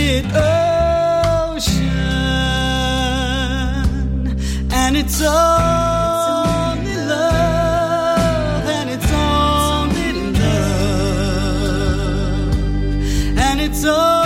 mid-ocean. And it's only love, and it's only love, and it's only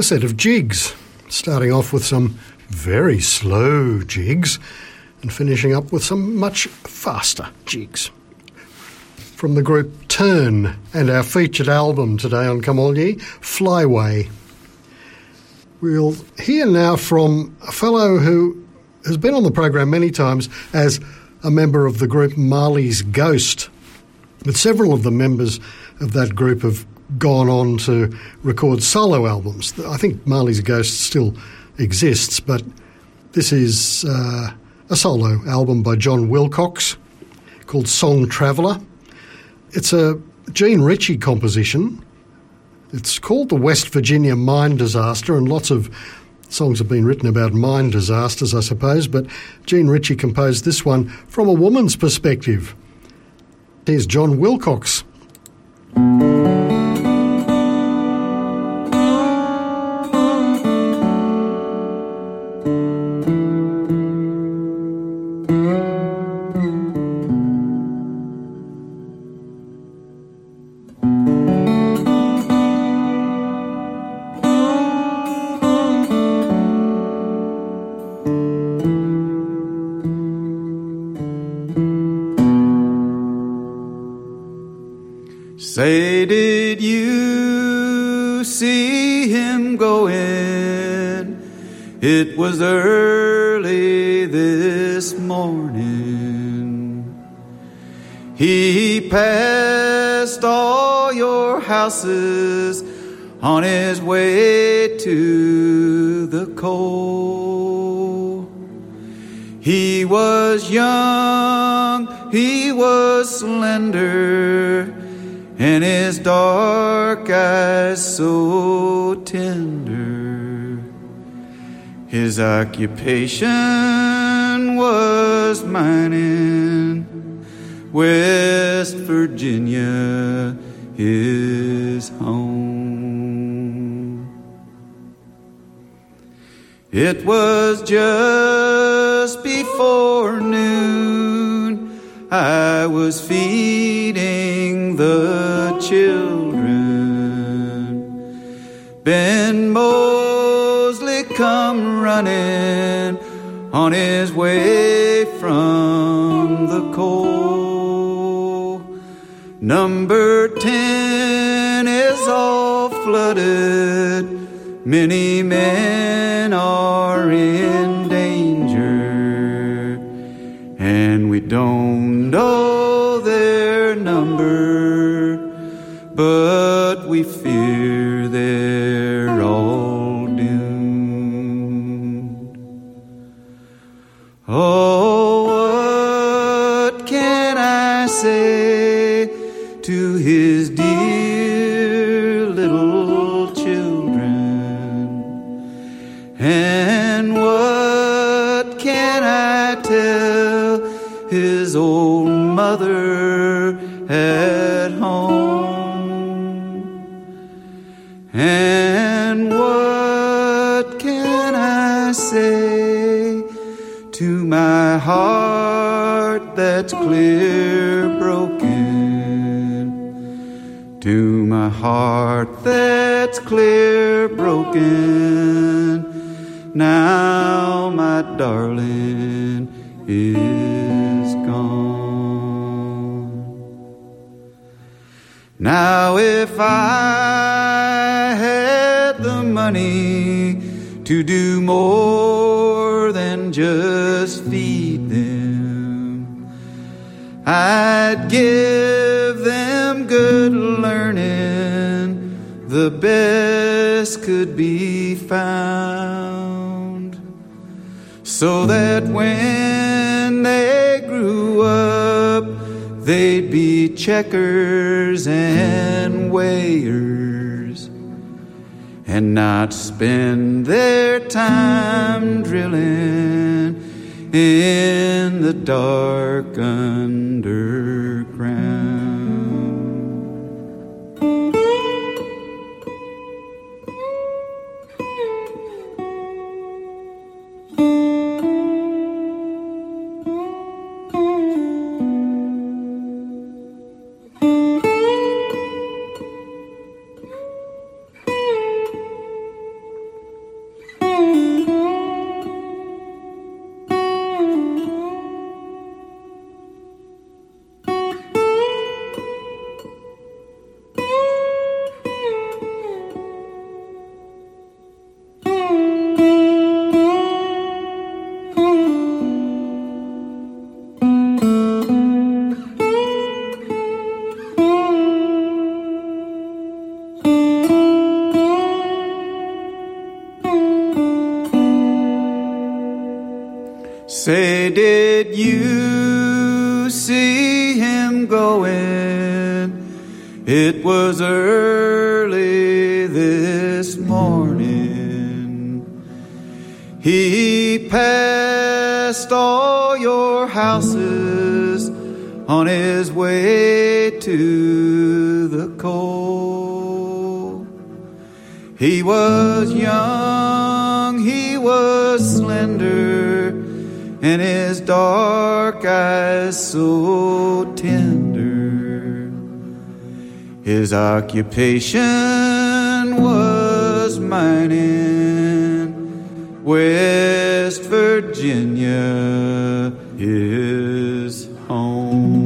set of jigs, starting off with some very slow jigs and finishing up with some much faster jigs. From the group Turn, and our featured album today on Come On Ye, Flyway. We'll hear now from a fellow who has been on the program many times as a member of the group Marley's Ghost. But several of the members of that group have gone on to record solo albums. I think Marley's Ghost still exists, but this is a solo album by John Wilcox called Song Traveller. It's a Gene Ritchie composition. It's called the West Virginia Mine Disaster, and lots of songs have been written about mine disasters, I suppose, but Gene Ritchie composed this one from a woman's perspective. Here's John Wilcox. Say, did you see him going? It was early this morning. He passed all your houses on his way to the coal. He was young, he was slender, and his dark eyes so tender. His occupation was mining, West Virginia his home. It was just before noon, I was feeding the children. Ben Mosley come running on his way from the coal. Number 10 is all flooded. Many men are in danger, and we don't know their number, but we fear they're all doomed. Oh, what can I say to his dear little children? And what can I tell his old mother at home? And what can I say to my heart that's clear broken? To my heart that's clear broken, now my darling is gone. Now if I had the money to do more than just feed them, I'd give them good learning, the best could be found, so that when they grew up, they'd be checkers and weighers, and not spend their time drilling in the dark underground. Say, did you see him going? It was early this morning. He passed all your houses on his way to the coal. He was young, he was slender, and his dark eyes so tender. His occupation was mining. West Virginia is home.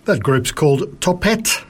That group's called Topette,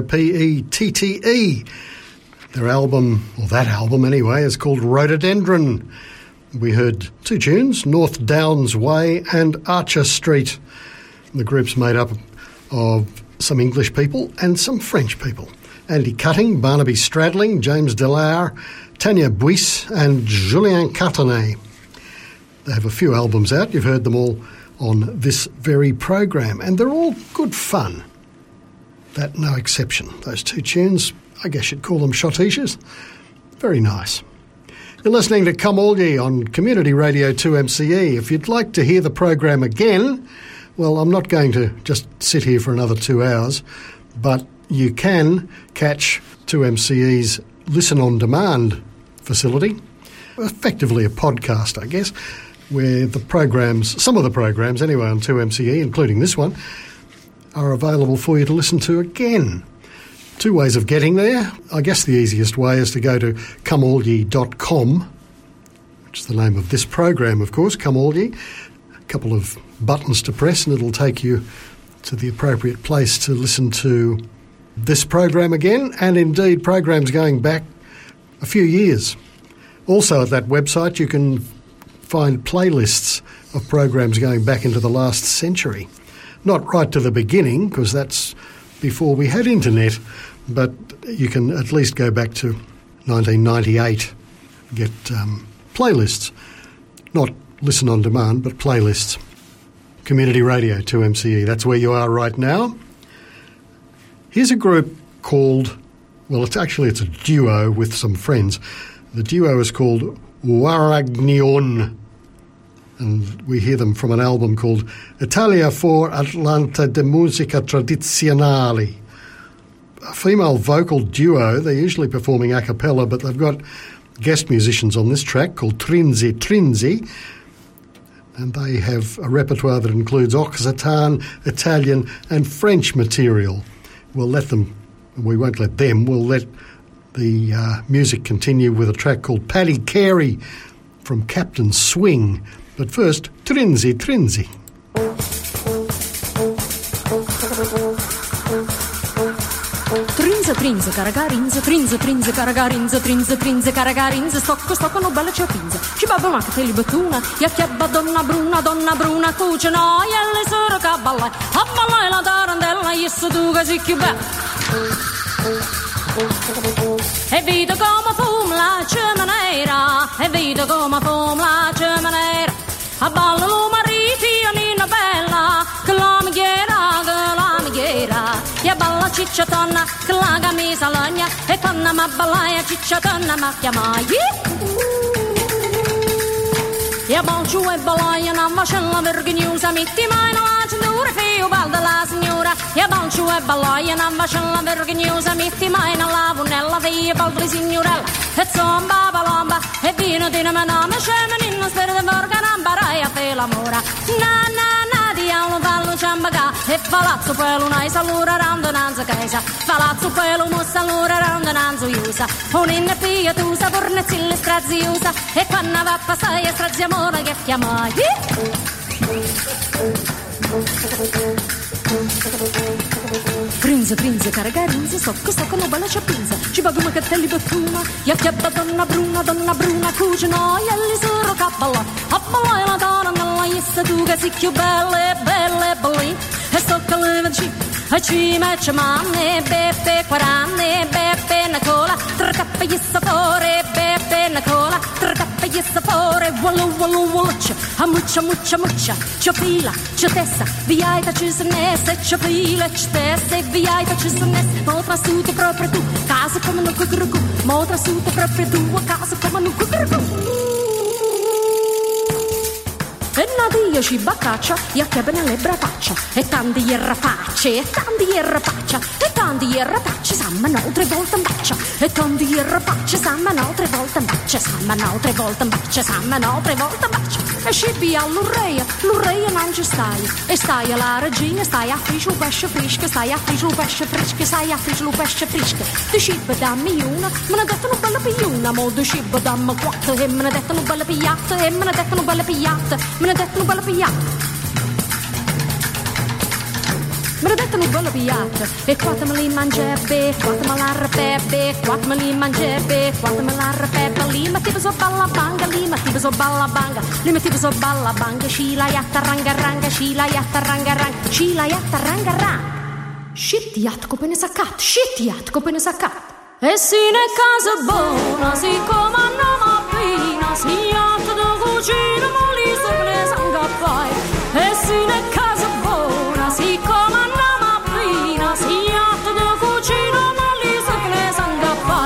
Topette. Their album, or that album anyway, is called Rhododendron. We heard two tunes, North Downs Way and Archer Street. The group's made up of some English people and some French people. Andy Cutting, Barnaby Stradling, James Delare, Tanya Buisse and Julien Cartonnet. They have a few albums out. You've heard them all on this very program, and they're all good fun. That no exception. Those two tunes, I guess you'd call them schottisches. Very nice. You're listening to Come All Ye on Community Radio 2MCE. If you'd like to hear the program again, well, I'm not going to just sit here for another 2 hours, but you can catch 2MCE's Listen On Demand facility, effectively a podcast, I guess, where the programs, some of the programs anyway on 2MCE, including this one, are available for you to listen to again. Two ways of getting there. I guess the easiest way is to go to comeallye.com, which is the name of this program, of course, Come All Ye. A couple of buttons to press and it'll take you to the appropriate place to listen to this program again, and indeed programs going back a few years. Also at that website you can find playlists of programs going back into the last century. Not right to the beginning, because that's before we had internet, but you can at least go back to 1998, get playlists. Not Listen On Demand, but playlists. Community Radio 2MCE, that's where you are right now. Here's a group called, well, it's a duo with some friends. The duo is called Waragnion, and we hear them from an album called Italia for Atlanta de Musica Tradizionale. A female vocal duo. They're usually performing a cappella, but they've got guest musicians on this track called Trinzi, and they have a repertoire that includes Occitan, Italian and French material. We won't let them, we'll let the music continue with a track called Paddy Carey from Captain Swing. But first, Trinzi. Trinze, caragarinze, trinze, caragarinze, trinze, caragarinze, stocco, no bella ciapinze. Ci babba ma che te li battuna, chiabba donna bruna, cuce no, le soro caballa, a ballai la tarandella, yesso tu che si più bella. E vedo come fum la cemenera, a ballo lo mariti, nina bella, che la mighiera, e balla ciccia tonna, che la camisa lagna, e tonna ma ballaia ciccia tonna ma chiamai. E balciu e ballaia una mascella vergognosa, metti mai la cintura, fio balda la signora. E balciu e ballaia una mascella vergognosa, metti mai la bunella, fio balda la signorella. E zomba balomba, e vino di una nome, scemenino spero di morgana, barai a fe l'amora. Na, diavolo fallo ciambaga, e palazzo pelo un'ai salura randonanza casa. Palazzo pelo mussa allora randonanza usa. Un'inne pia tusa, pornezzille straziosa, e quando va a passare strazzi amore che chiamai. Trinze, caragarinze, stocco, no bella ciapinza. Ci baguma che te li battuna, chiabba donna bruna, cuce no, li soro cappalla. A ballai la donna nella yessa tu che si più belle, belli. E stocca le venci, e ci mece manne, beppe, quaranne, beppe, Nicola. Tre cappe yessa fore, beppe, Nicola. Tre cappe yessa fore, walluccia. A muccia, c'ho fila, c'ho testa, viaita ci snesse, c'ho fila, c'ho testa, viaita ci snesse. Motra su te proprio tu, casa come un cucurucu. Motra su te proprio tu, a casa come un cucurucu. E Nadia ci baccaccia, e che bene le bravaccia, e tanti irrapacce, e tanti irrapacce, samman altre volte in baccia, e tanti irrapacce, samman altre volte in baccia, e scippi all'urreia, non ci stai, e stai alla regina, stai a frisch lo pesce frisco, stai a frisch lo pesce frisco, di scippa dammi una, me ne detto una bella pigliuna, mo di scippa dammi quattro, e me ne detto una bella pigliata, me ne detto una bella pigliata. Me ne detto quattro non voglio pigliare, e quattro me li mangerebbe, quattro me la repebbe, quattro me li mangerebbe, quattro me la repebbe, li mettevo so balla banga, li mettevo so balla banga, li mettevo so balla banga, scila yatta ranga ranga, scila yatta ranga ranga, scila yatta ranga ranga. Shit yat copene saccat, shit yat copene saccat. E si ne casa buona, si comanda mappina, si yatta da cucina, ma li sopra sanga poi. E si ne casa buona, si comanda mappina, si yatta da cucina, ma li sopra sanga poi.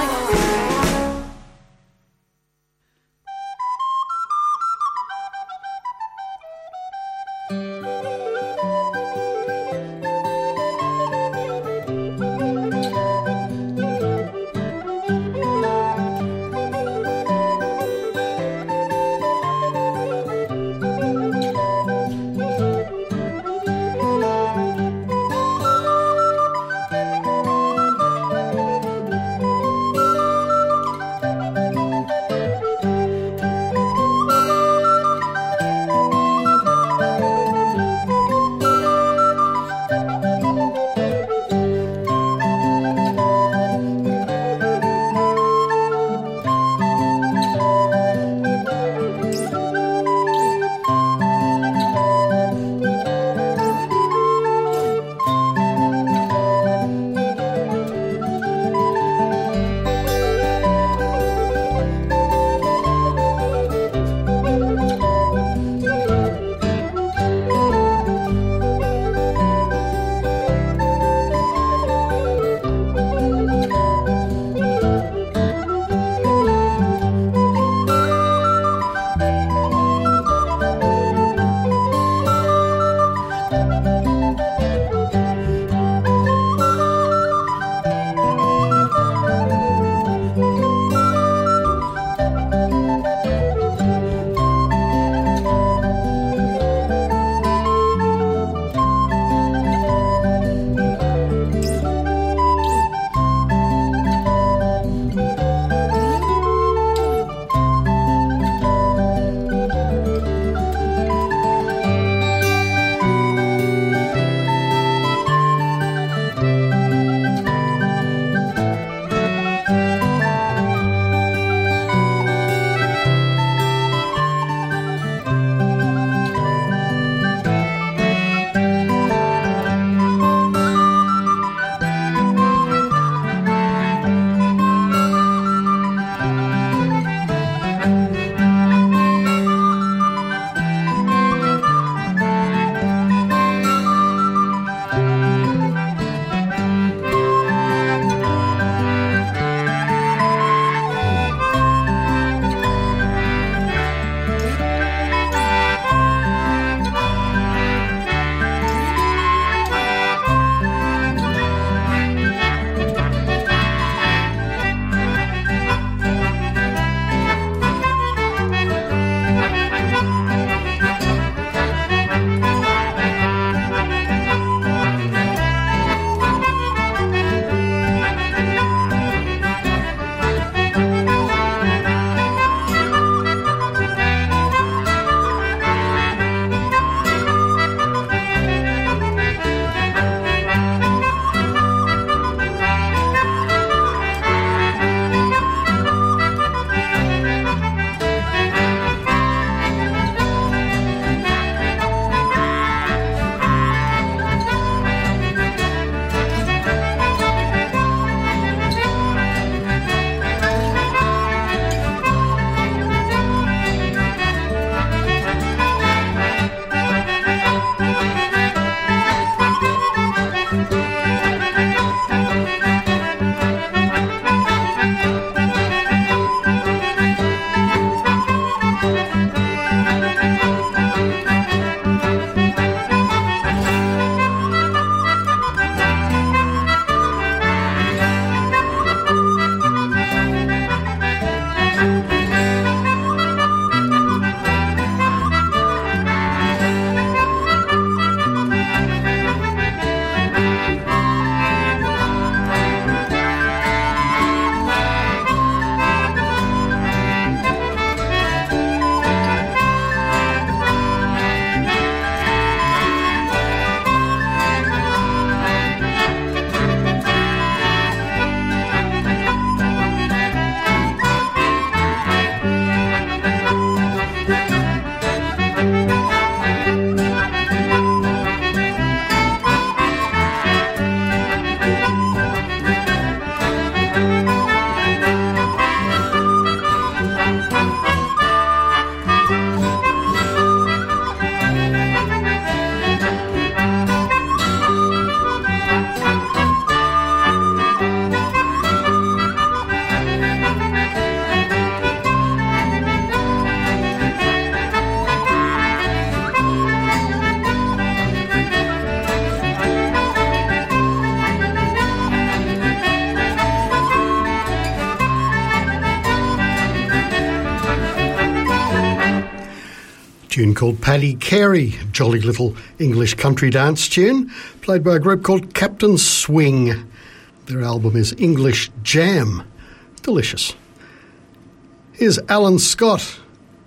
tune called Paddy Carey, jolly little English country dance tune, played by a group called Captain Swing. Their album is English Jam. Delicious. Here's Alan Scott.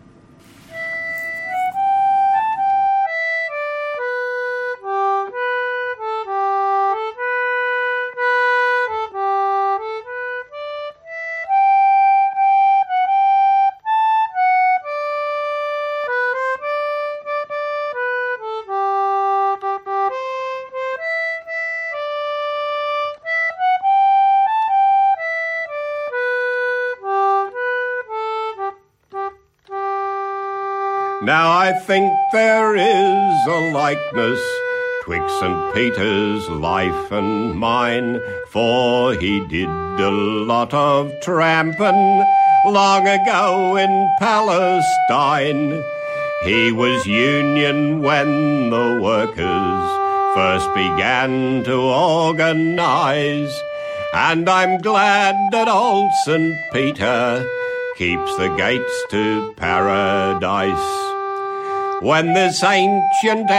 Now I think there is a likeness twixt St. Peter's life and mine, for he did a lot of tramping long ago in Palestine. He was Union when the workers first began to organise, and I'm glad that old St. Peter keeps the gates to paradise. When this ancient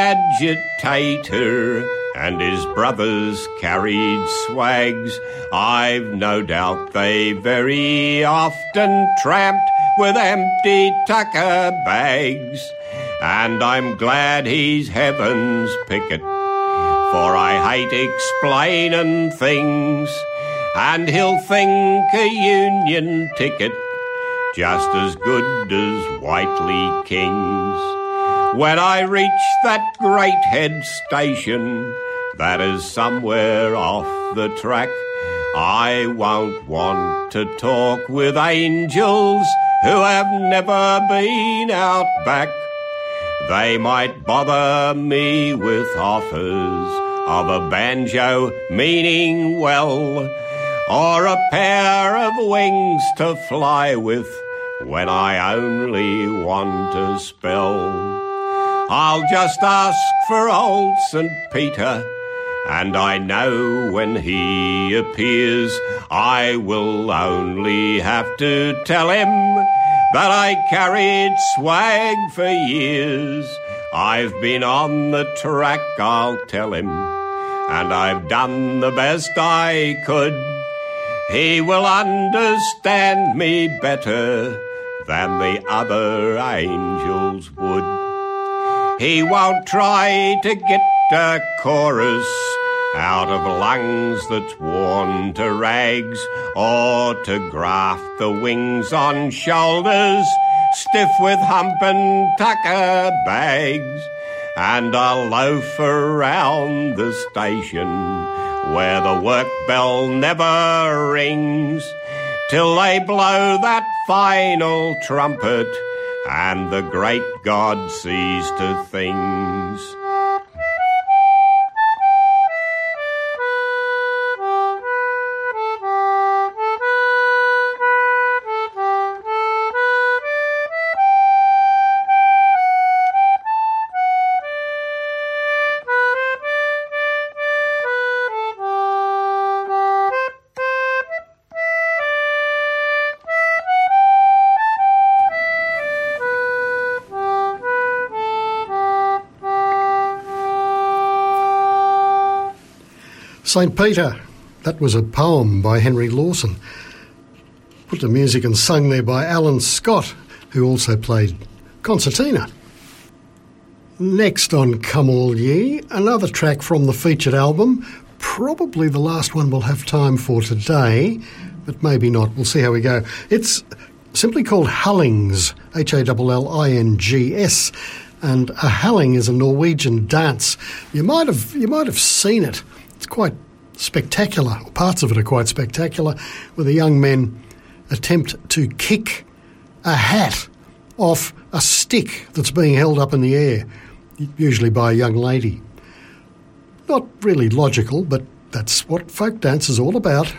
agitator and his brothers carried swags, I've no doubt they very often tramped with empty tucker bags. And I'm glad he's heaven's picket, for I hate explaining things, and he'll think a Union ticket just as good as Whiteley King's. When I reach that great head station that is somewhere off the track, I won't want to talk with angels who have never been out back. They might bother me with offers of a banjo meaning well, or a pair of wings to fly with when I only want to spell. I'll just ask for old St. Peter, and I know when he appears I will only have to tell him that I carried swag for years. I've been on the track, I'll tell him, and I've done the best I could. He will understand me better than the other angels would. He won't try to get a chorus out of lungs that's worn to rags, or to graft the wings on shoulders stiff with hump and tucker bags. And I'll loaf around the station where the work bell never rings till they blow that final trumpet and the great God sees to things. St. Peter, that was a poem by Henry Lawson, put to music and sung there by Alan Scott, who also played concertina. Next on Come All Ye, another track from the featured album, probably the last one we'll have time for today, but maybe not. We'll see how we go. It's simply called Hallings, H-A-L-L-I-N-G-S, and a halling is a Norwegian dance. You might have seen it. It's quite spectacular. Parts of it are quite spectacular, where the young men attempt to kick a hat off a stick that's being held up in the air, usually by a young lady. Not really logical, but that's what folk dance is all about.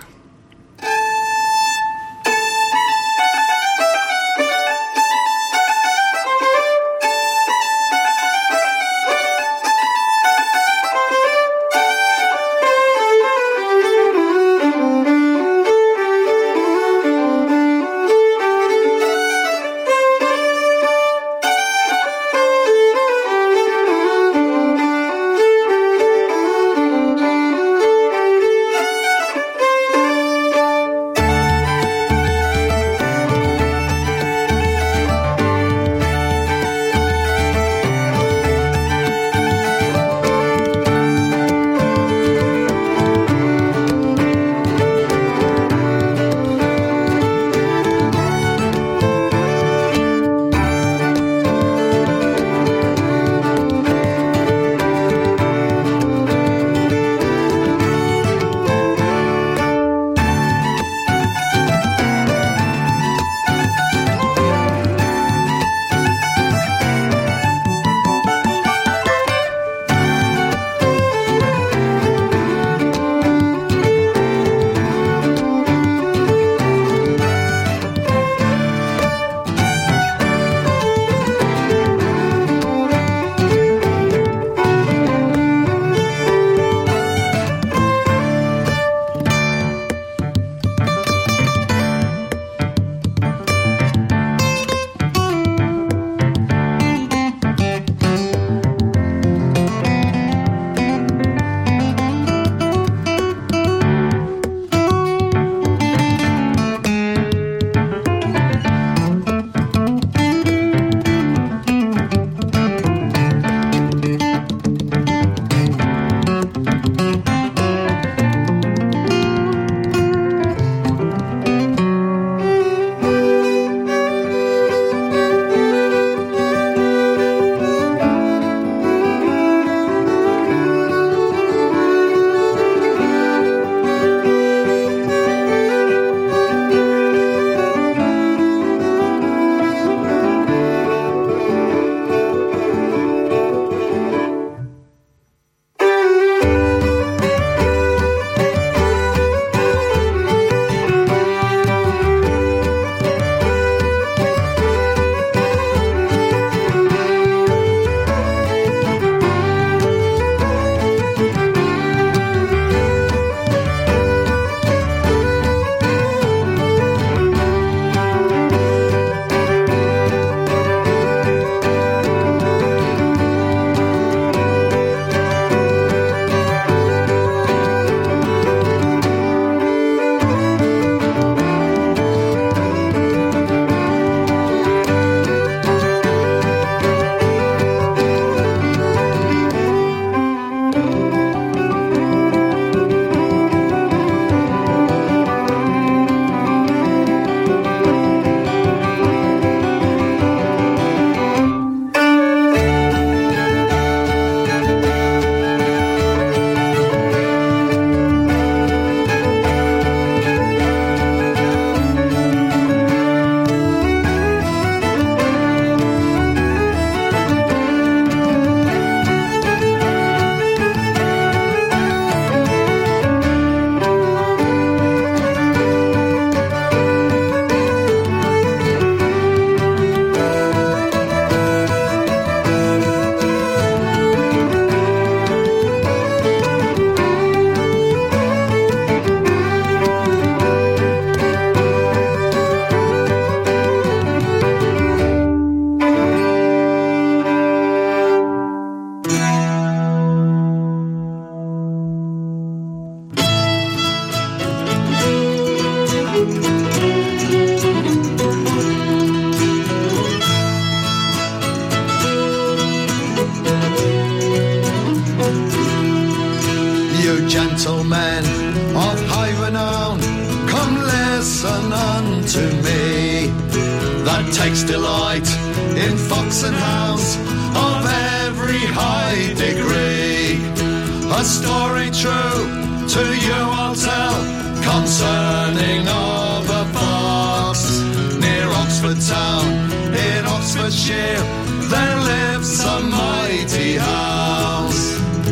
You gentlemen of high renown, come listen unto me, that takes delight in fox and hounds of every high degree. A story true to you I'll tell, concerning of a fox near Oxford town in Oxfordshire. There lives a mighty house.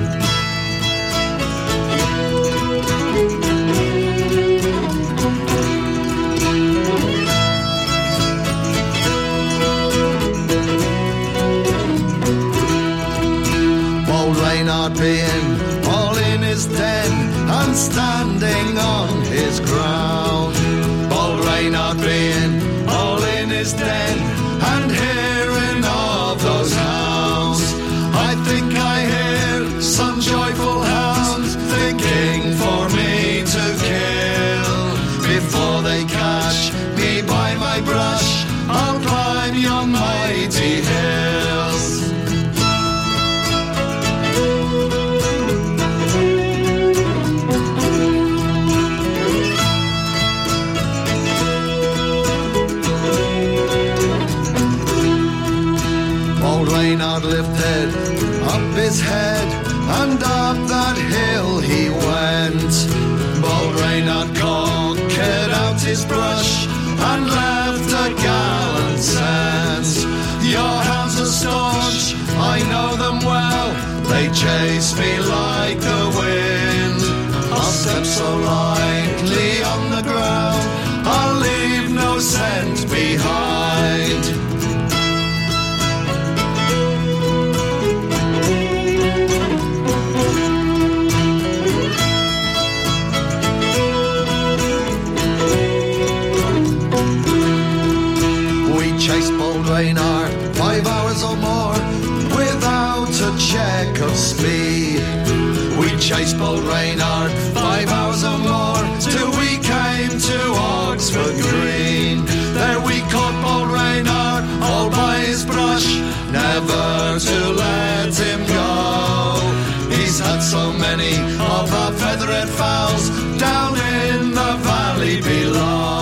Old Reynard being all in his den and standing on his ground. Old Reynard being all in his den and hearing of those hounds. I think I hear some joyful hounds thinking for me to kill. Before they catch me by my brush, I'll climb yon mighty hills. Reynard lifted up his head, and up that hill he went. Bold Reynard conquered out his brush and left a gallant scent. Your hounds are staunch, I know them well, they chase me like the wind. I'll step so lightly on the ground, I'll leave no scent behind. Chased Bold Reynard 5 hours or more without a check of speed. We chased Bold Reynard 5 hours or more till we came to Oxford Green. There we caught Bold Reynard all by his brush, never to let him go. He's had so many of our featherhead fowls down in the valley below.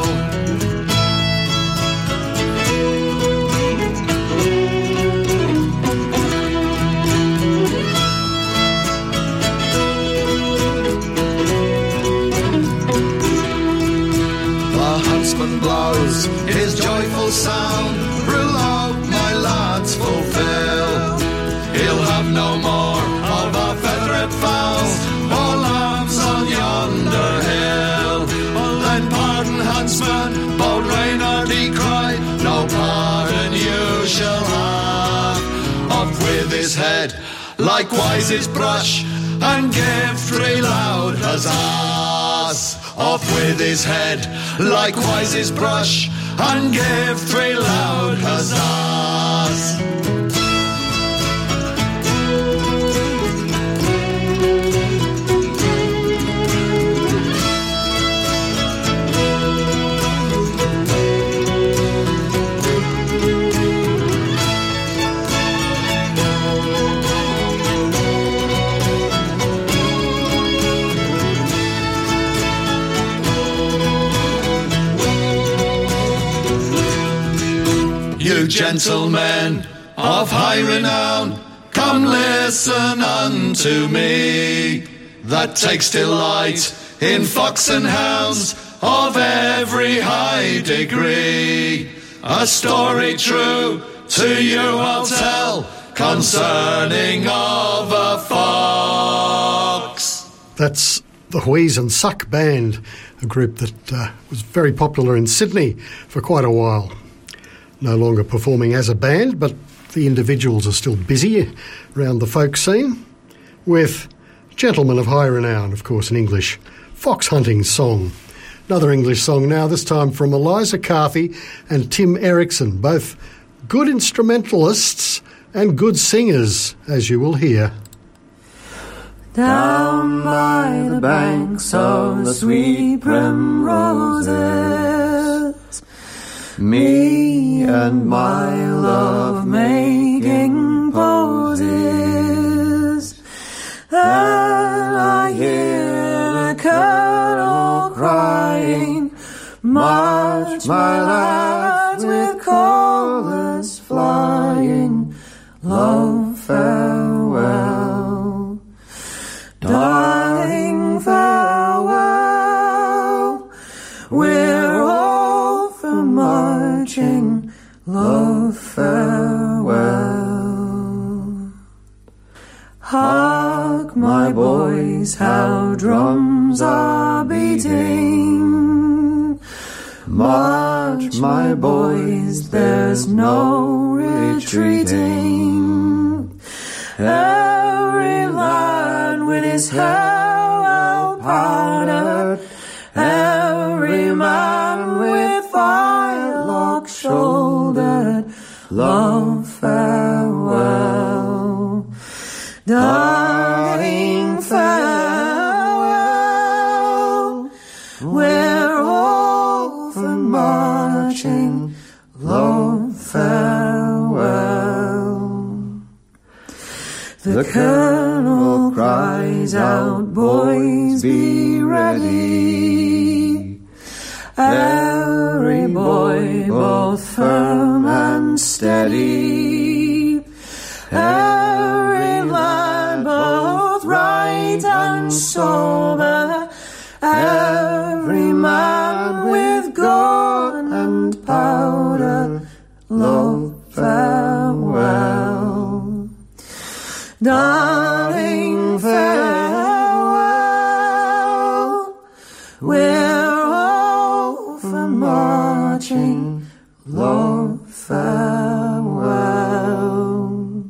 Blows his joyful sound, below my lads fulfill. He'll have no more of our featherhead fowls or lambs on yonder hill. Oh, then pardon, huntsman, Bold Reynard, he cried, no pardon you shall have. Off with his head, likewise his brush, and give 3 loud huzzahs. Off with his head, likewise his brush, and give 3 loud huzzahs. You gentlemen of high renown, come listen unto me, that takes delight in fox and hounds of every high degree. A story true to you I'll tell, concerning of a fox. That's the Wheeze and Suck Band, a group that was very popular in Sydney for quite a while. No longer performing as a band, but the individuals are still busy around the folk scene with Gentlemen of High Renown, of course, an English fox hunting song. Another English song now, this time from Eliza Carthy and Tim Erickson, both good instrumentalists and good singers, as you will hear. Down by the banks of the sweet primroses, me and my love making poses, and I March, my lads, with colours flying, love, farewell. Darling, farewell. We're off for marching, love, farewell. Hark, my boys, how drums are beating. March, my boys, there's no retreating. Every lad with his hair well powdered, every man with firelock shouldered, love, farewell. Darling, farewell. We're off and marching, love, farewell. The colonel cries out, boys, be ready. Every boy both firm and steady. Every lad both right and sober. Every man with gun and powder, love, farewell. Darling, farewell. We're off and marching, love, farewell.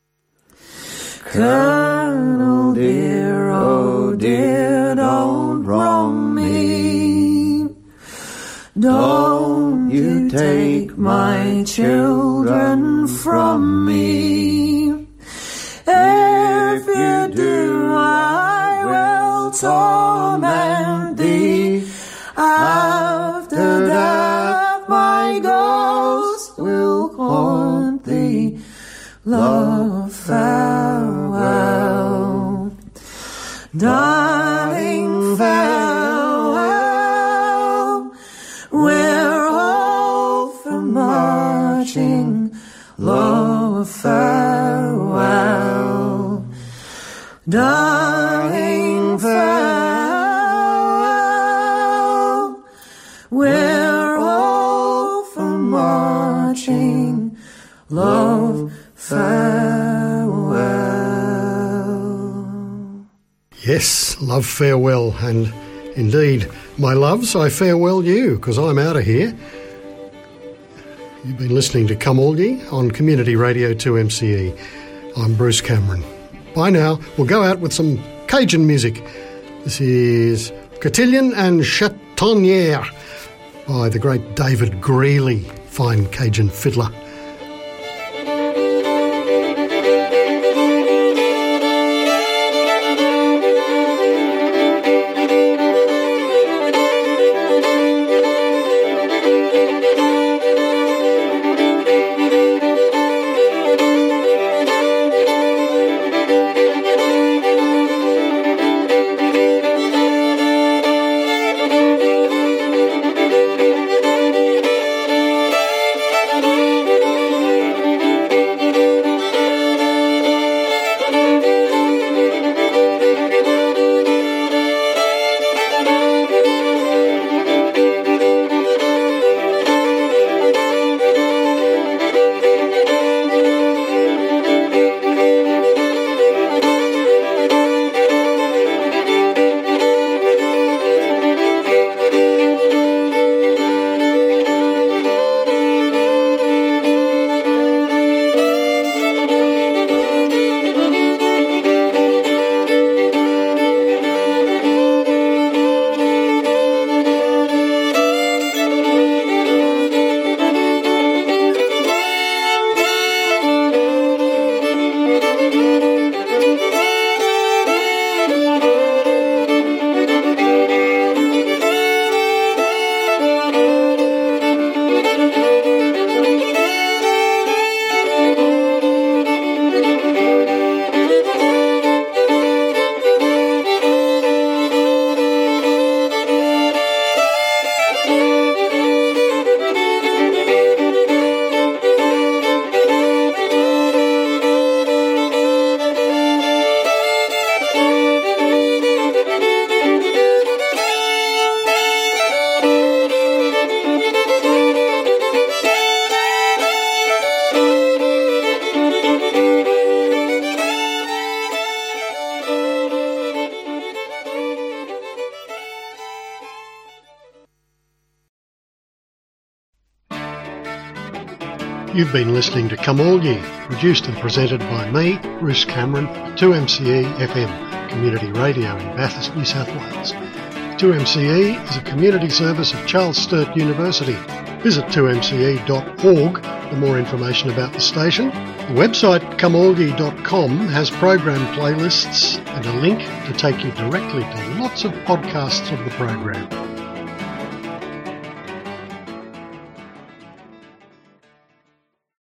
Colonel dear, oh dear, don't wrong me. Don't you take my children from me. If you do, I will torment thee. After death, my ghost will haunt thee. Love, farewell. Darling, farewell. We're off and marching. Love, farewell. Darling, farewell. We're off and marching. Love, farewell. Yes, love, farewell, and indeed, my loves, I farewell you, because I'm out of here. You've been listening to Come All Ye on Community Radio 2MCE. I'm Bruce Cameron. Bye now. We'll go out with some Cajun music. This is Cotillion and Chatonnière by the great David Greeley, fine Cajun fiddler. You've been listening to Come All Ye, produced and presented by me, Bruce Cameron, 2MCE FM, community radio in Bathurst, New South Wales. 2MCE is a community service of Charles Sturt University. Visit 2mce.org for more information about the station. The website comeallye.com has program playlists and a link to take you directly to lots of podcasts of the program.